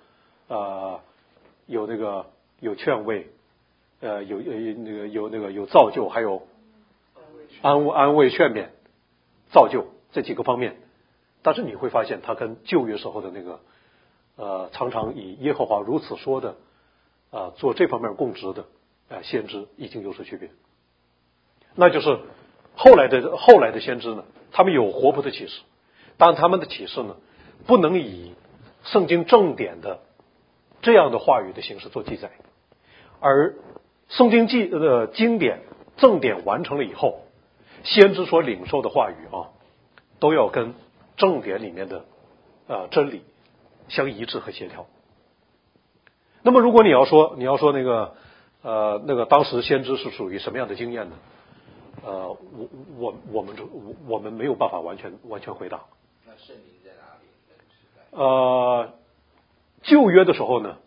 有劝慰，有造就，还有安慰劝勉、造就这几个方面。但是你会发现，他跟旧约时候的那个常常以耶和华如此说的做这方面供职的先知已经有所区别。那就是后来的先知呢，他们有活泼的启示，但他们的启示呢，不能以圣经正典的这样的话语的形式做记载，而圣经经典正典完成了以后，先知所领受的话语都要跟正典里面的真理相一致和协调。那么如果你要说那个当时先知是属于什么样的经验呢？我们没有办法完全回答。 那圣灵在哪里？ 旧约的时候呢，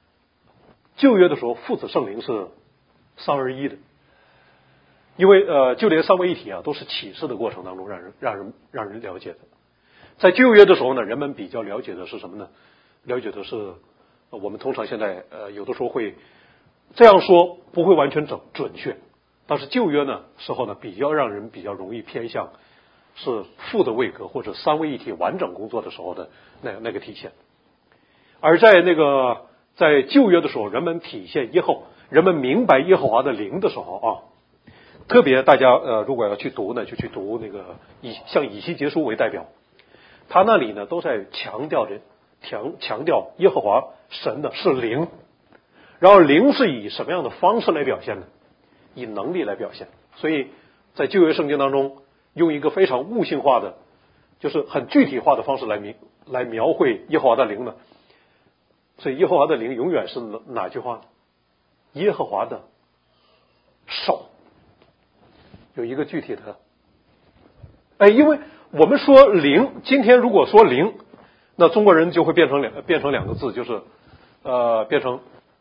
父子圣灵是三而一的，因为就连三位一体都是启示的过程当中让人了解的。在旧约的时候呢，人们比较了解的是什么呢？了解的是我们通常现在有的时候会这样说，不会完全准确。但是旧约呢时候呢，让人比较容易偏向是父的位格或者三位一体完整工作的时候的那个体现。而在旧约的时候，人们明白耶和华的灵的时候特别大家如果要去读呢，就去读那个像以西结书为代表，他那里呢都在强调耶和华神的是灵，然后灵是以什么样的方式来表现呢？以能力来表现。所以在旧约圣经当中，用一个非常悟性化的，就是很具体化的方式来描绘耶和华的灵呢。所以耶和华的灵永远是哪句话呢？耶和华的手，有一个具体的。因为我们说灵，今天如果说灵，那中国人就会变成两个字，就是变成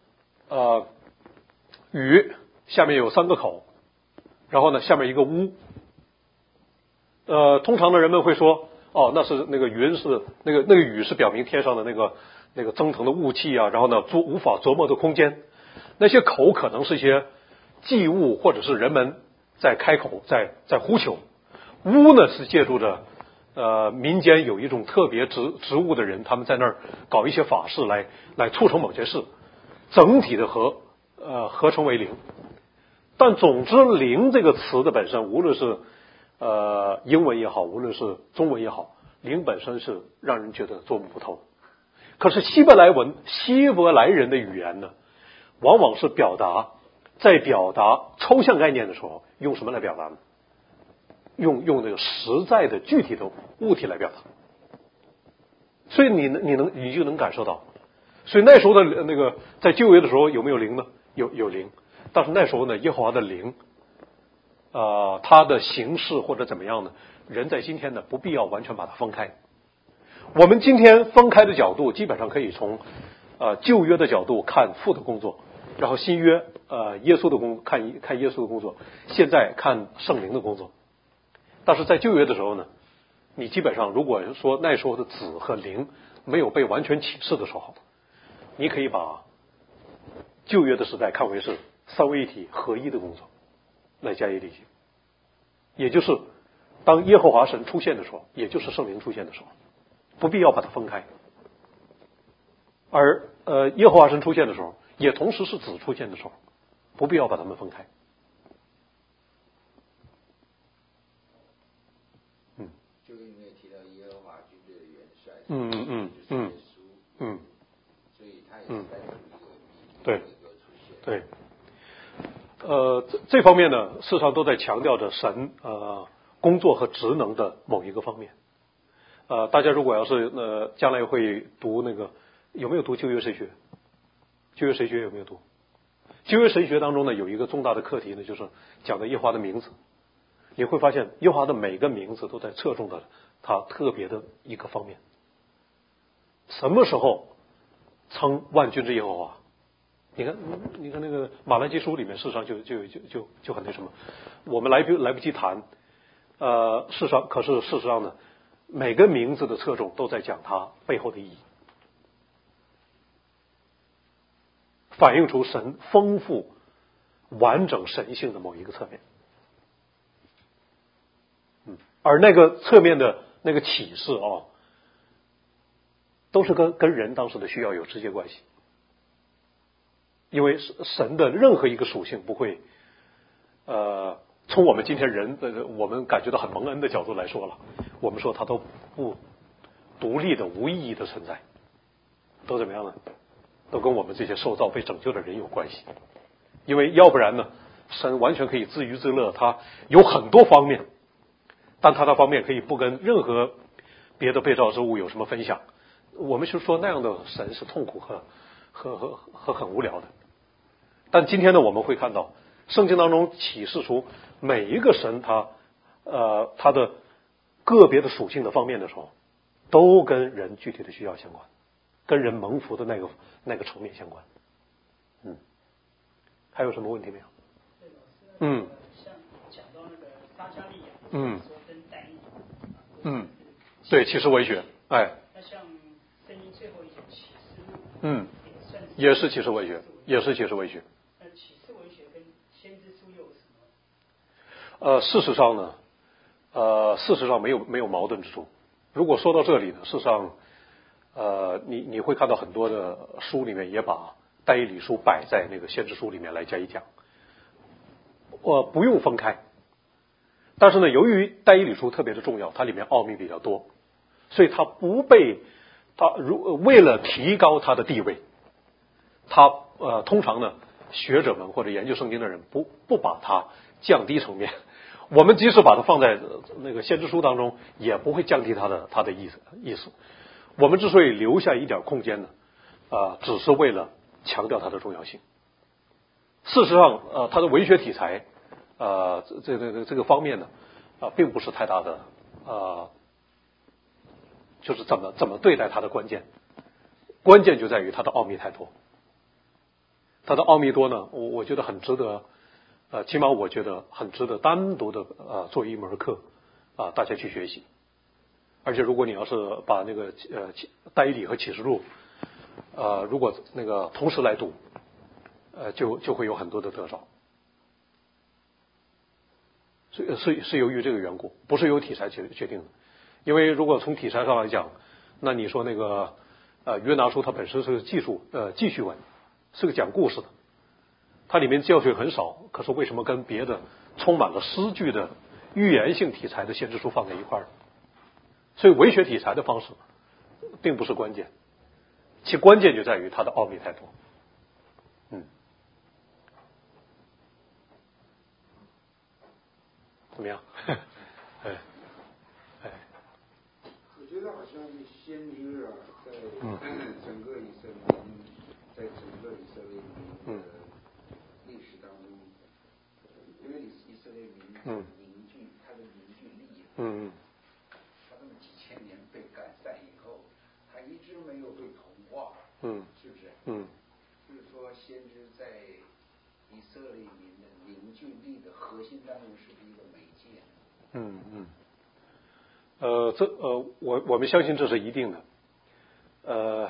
雨下面有3个口，然后呢下面一个屋。通常的人们会说，那是那个云是那个雨是表明天上的那个蒸腾的雾气啊，然后呢无法琢磨的空间。那些口可能是一些祭物，或者是人们在开口在呼求。屋呢是借助着民间有一种特别职务的人，他们在那儿搞一些法事来促成某些事，整体的合成为灵。但总之灵这个词的本身，无论是英文也好，无论是中文也好，灵本身是让人觉得捉摸不透。可是希伯来人的语言呢，往往是在表达抽象概念的时候，用什么来表达呢？用那个实在的具体的物体来表达。所以你就能感受到。所以那时候的那个在旧约的时候有没有灵呢？有灵。 但是那时候呢，耶和华的灵，它的形式或者怎么样呢？人在今天呢，不必要完全把它分开。我们今天分开的角度，基本上可以从旧约的角度看父的工作，然后新约耶稣的看耶稣的工作，现在看圣灵的工作。但是在旧约的时候呢，你基本上如果说那时候的子和灵没有被完全启示的时候，你可以把旧约的时代看为是三位一体合一的工作来加以理解，也就是当耶和华神出现的时候，也就是圣灵出现的时候，不必要把它分开。而耶和华神出现的时候，也同时是子出现的时候，不必要把它们分开。 就跟你们也提到耶和华军队的元帅，所以他也是在对对，这方面呢，事实上都在强调着神工作和职能的某一个方面。大家如果要是将来会读那个，有没有读旧约神学？旧约神学有没有读？旧约神学当中呢，有一个重大的课题呢，就是讲的耶和华的名字。你会发现耶和华的每个名字都在侧重的他特别的一个方面。什么时候称万军之耶和华？你看那个马拉基书里面，事实上就很那什么，我们来不及谈。事实上呢，每个名字的侧重都在讲它背后的意义，反映出神丰富完整神性的某一个侧面。而那个侧面的那个启示都是跟人当时的需要有直接关系。因为神的任何一个属性不会从我们今天人我们感觉到很蒙恩的角度来说了，我们说它都不独立的无意义的存在，都怎么样呢？都跟我们这些受造被拯救的人有关系。因为要不然呢，神完全可以自娱自乐，他有很多方面，但他的方面可以不跟任何别的被造之物有什么分享。我们就说那样的神是痛苦和很无聊的。但今天呢，我们会看到圣经当中启示出每一个神他的个别的属性的方面的时候，都跟人具体的需要相关，跟人蒙福的那个层面相关。还有什么问题没有？ 像讲到那个撒加利亚，说跟但以理， 对，启示文学， 那像圣经最后一卷启示录， 也是启示文学，也是启示文学。 那启示文学跟先知书又有什么？ 事实上没有矛盾之处。如果说到这里呢，事实上，你会看到很多的书里面也把但以理书摆在那个先知书里面来加以讲，不用分开。但是呢，由于但以理书特别的重要，它里面奥秘比较多，所以它不被为了提高它的地位，通常呢，学者们或者研究圣经的人不把它降低层面。我们即使把它放在那个先知书当中，也不会降低它的意思。我们之所以留下一点空间呢，只是为了强调它的重要性。事实上，它的文学题材，这个方面呢，并不是太大的，就是怎么对待它的关键。关键就在于它的奥秘太多。它的奥秘多呢，我觉得很值得，起码我觉得很值得单独的作为一门课大家去学习。而且如果你要是把那个但以理和启示录如果那个同时来读，就会有很多的得着。是由于这个缘故，不是由题材决定的。因为如果从题材上来讲，那你说那个约拿书它本身是个记叙文，是个讲故事的，它里面教训很少，可是为什么跟别的充满了诗句的预言性题材的先知书放在一块儿？所以文学题材的方式并不是关键，其关键就在于它的奥秘太多。怎么样？ 我觉得好像先民日在整个以色列民的历史当中因为以色列民凝聚他的凝聚力，他这么几千年被赶散以后，他一直没有被同化，是不是？就是说，先知在以色列民的凝聚力的核心当中是一个媒介。 我们相信这是一定的。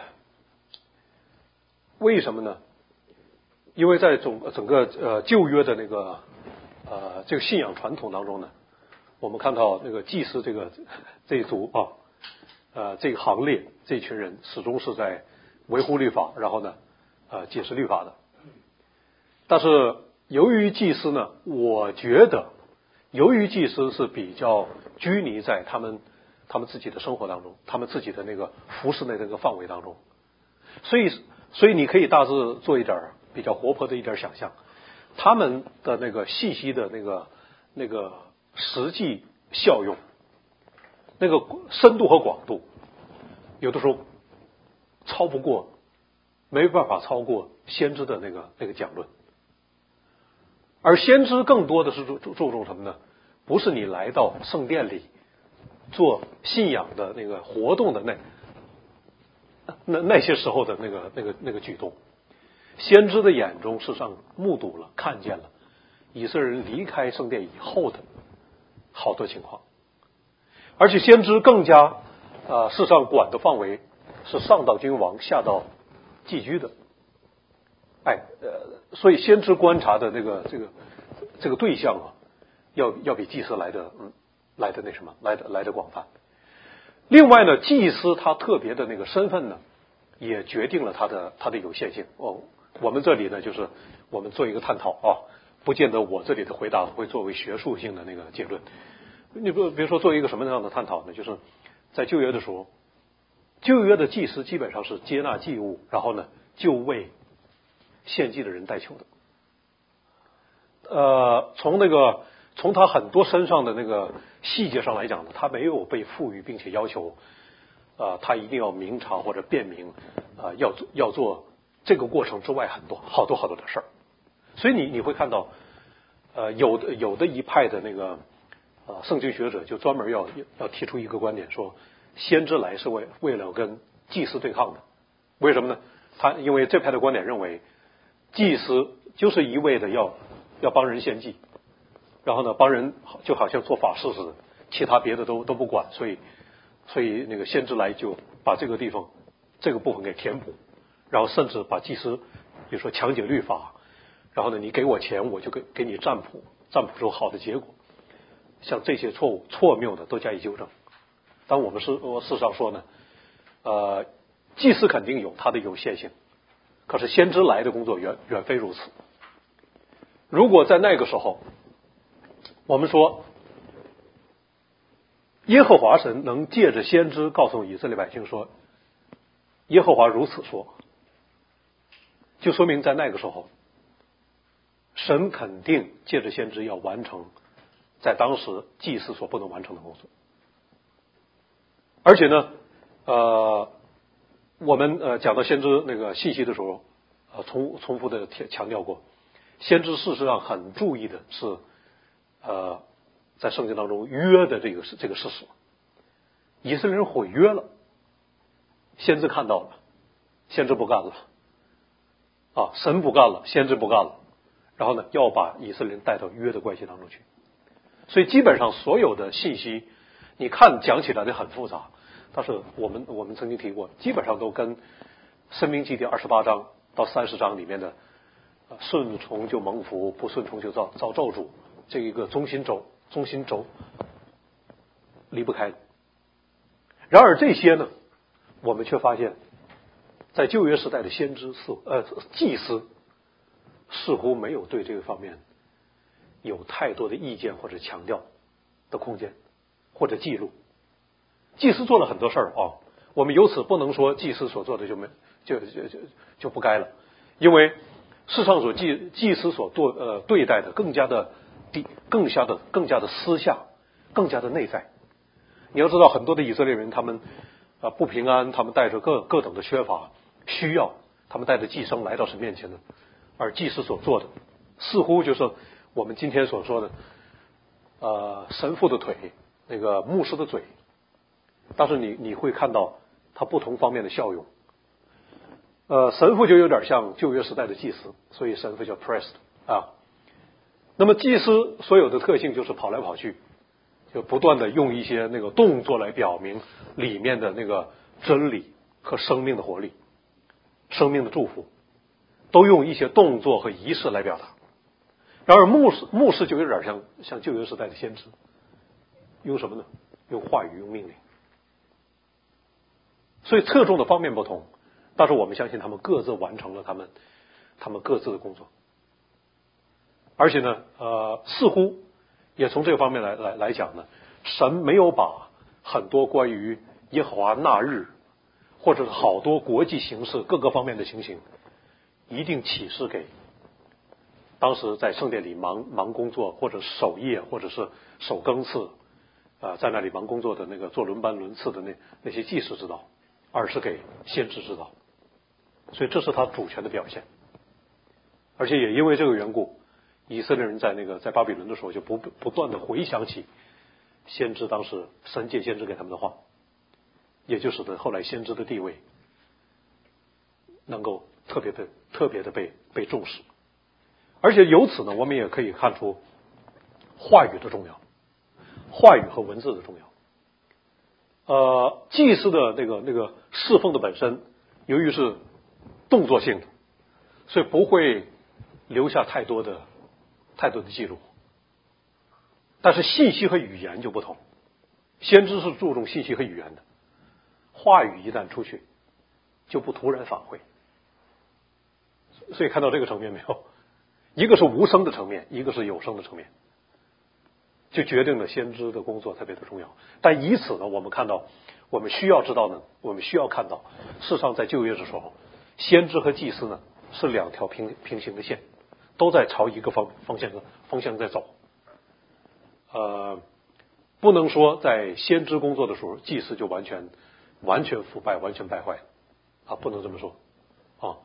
为什么呢？因为在整个旧约的那个这个信仰传统当中呢，我们看到那个祭司这一族这个行列这群人始终是在维护律法，然后呢解释律法的。但是由于祭司呢，我觉得由于祭司是比较拘泥在他们自己的生活当中，他们自己的那个服侍的那个范围当中，所以你可以大致做一点比较活泼的一点想象，他们的那个信息的那个实际效用，那个深度和广度，有的时候没办法超过先知的那个讲论。而先知更多的是注重什么呢？不是你来到圣殿里做信仰的那个活动的那些时候的那个举动。先知的眼中事实上目睹了看见了以色列人离开圣殿以后的好多情况，而且先知更加事实上管的范围是上到君王下到寄居的。所以先知观察的这个对象要比祭司来的那什么来的广泛。另外呢，祭司他特别的那个身份呢，也决定了他的有限性。我们这里呢，就是我们做一个探讨不见得我这里的回答会作为学术性的那个结论。你比如说做一个什么样的探讨呢？就是在旧约的时候，旧约的祭司基本上是接纳祭物，然后呢就为献祭的人代求的。从他很多身上的那个细节上来讲呢，他没有被赋予并且要求他一定要明察或者辨明要做这个过程之外好多的事儿。所以你会看到有的一派的那个圣经学者就专门要提出一个观点，说先知来是为了跟祭司对抗的。为什么呢？因为这派的观点认为祭司就是一味的要帮人献祭，然后呢帮人就好像做法事似的，其他别的都不管，所以那个先知来就把这个地方这个部分给填补，然后甚至把祭司比如说强解律法，然后呢你给我钱我就给你占卜出好的结果。像这些错谬的都加以纠正。但我事实上说呢，祭司肯定有它的有限性，可是先知来的工作远非如此。如果在那个时候我们说耶和华神能借着先知告诉以色列百姓说耶和华如此说，就说明在那个时候神肯定借着先知要完成在当时祭司所不能完成的工作。而且呢我们讲到先知那个信息的时候重复的强调过，先知事实上很注意的是在圣经当中约的这个事实。以色列人毁约了，先知看到了，先知不干了神不干了，先知不干了，然后呢要把以色列人带到约的关系当中去。所以基本上所有的信息你看讲起来的很复杂，但是我们曾经提过，基本上都跟申命记第28章到30章里面的顺从就蒙福，不顺从就遭咒诅这一个中心轴离不开。然而这些呢，我们却发现在旧约时代的先知祭司似乎没有对这个方面有太多的意见或者强调的空间或者记录。祭司做了很多事儿我们由此不能说祭司所做的就不该了，因为事实上祭司所对待的更加的私下，更加的内在。你要知道很多的以色列人他们不平安，他们带着各等的缺乏需要，他们带着祭牲来到神面前的，而祭司所做的似乎就是我们今天所说的神父的腿，那个牧师的嘴，但是你会看到它不同方面的效用。神父就有点像旧约时代的祭司，所以神父叫 priest 啊。那么祭司所有的特性就是跑来跑去，就不断的用一些那个动作来表明里面的那个真理和生命的活力、生命的祝福，都用一些动作和仪式来表达。然而牧师就有点像旧约时代的先知，用什么呢？用话语，用命令。所以侧重的方面不同，但是我们相信他们各自完成了他们各自的工作。而且呢，似乎也从这个方面来讲呢，神没有把很多关于耶和华那日，或者是好多国际形势各个方面的情形，一定启示给当时在圣殿里忙工作，或者守夜，或者是守更次，在那里忙工作的那个做轮班轮次的那些祭司知道，而是给先知知道。所以这是他主权的表现。而且也因为这个缘故，以色列人在巴比伦的时候就不断的回想起先知当时神借先知给他们的话，也就使得后来先知的地位能够特别的被重视。而且由此呢，我们也可以看出话语的重要，话语和文字的重要。祭司的那个侍奉的本身，由于是动作性的，所以不会留下太多的记录。但是信息和语言就不同，先知是注重信息和语言的，话语一旦出去，就不突然返回。所以看到这个层面没有？一个是无声的层面，一个是有声的层面，就决定了先知的工作特别的重要。但以此呢，我们看到，我们需要知道呢，我们需要看到，事实上在旧约的时候，先知和祭司呢是两条平行的线，都在朝一个方向在走。不能说在先知工作的时候，祭司就完全腐败、完全败坏啊，不能这么说啊。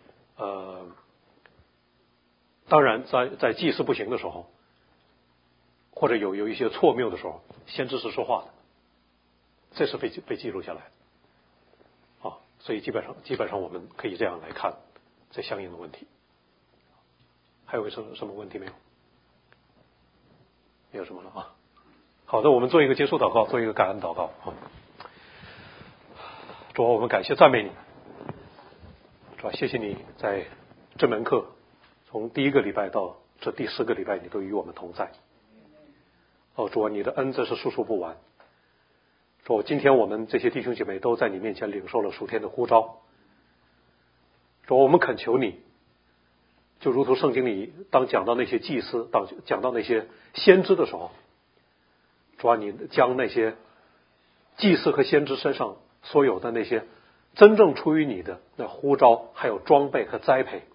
当然在祭司不行的时候，或者有一些错谬的时候，先知是说话的，这是被记录下来的啊。所以基本上我们可以这样来看这相应的问题。还有什么问题没有？没有什么了啊。好的，我们做一个结束祷告，做一个感恩祷告啊。主啊，我们感谢赞美你，主啊，谢谢你在这门课从第一个礼拜到这第10个礼拜，你都与我们同在。主啊，你的恩真是数不完。主啊，今天我们这些弟兄姐妹都在你面前领受了属天的呼召。主啊，我们恳求你，就如同圣经里当讲到那些祭司，当讲到那些先知的时候，主啊，你将那些祭司和先知身上所有的那些真正出于你的那呼召，还有装备和栽培，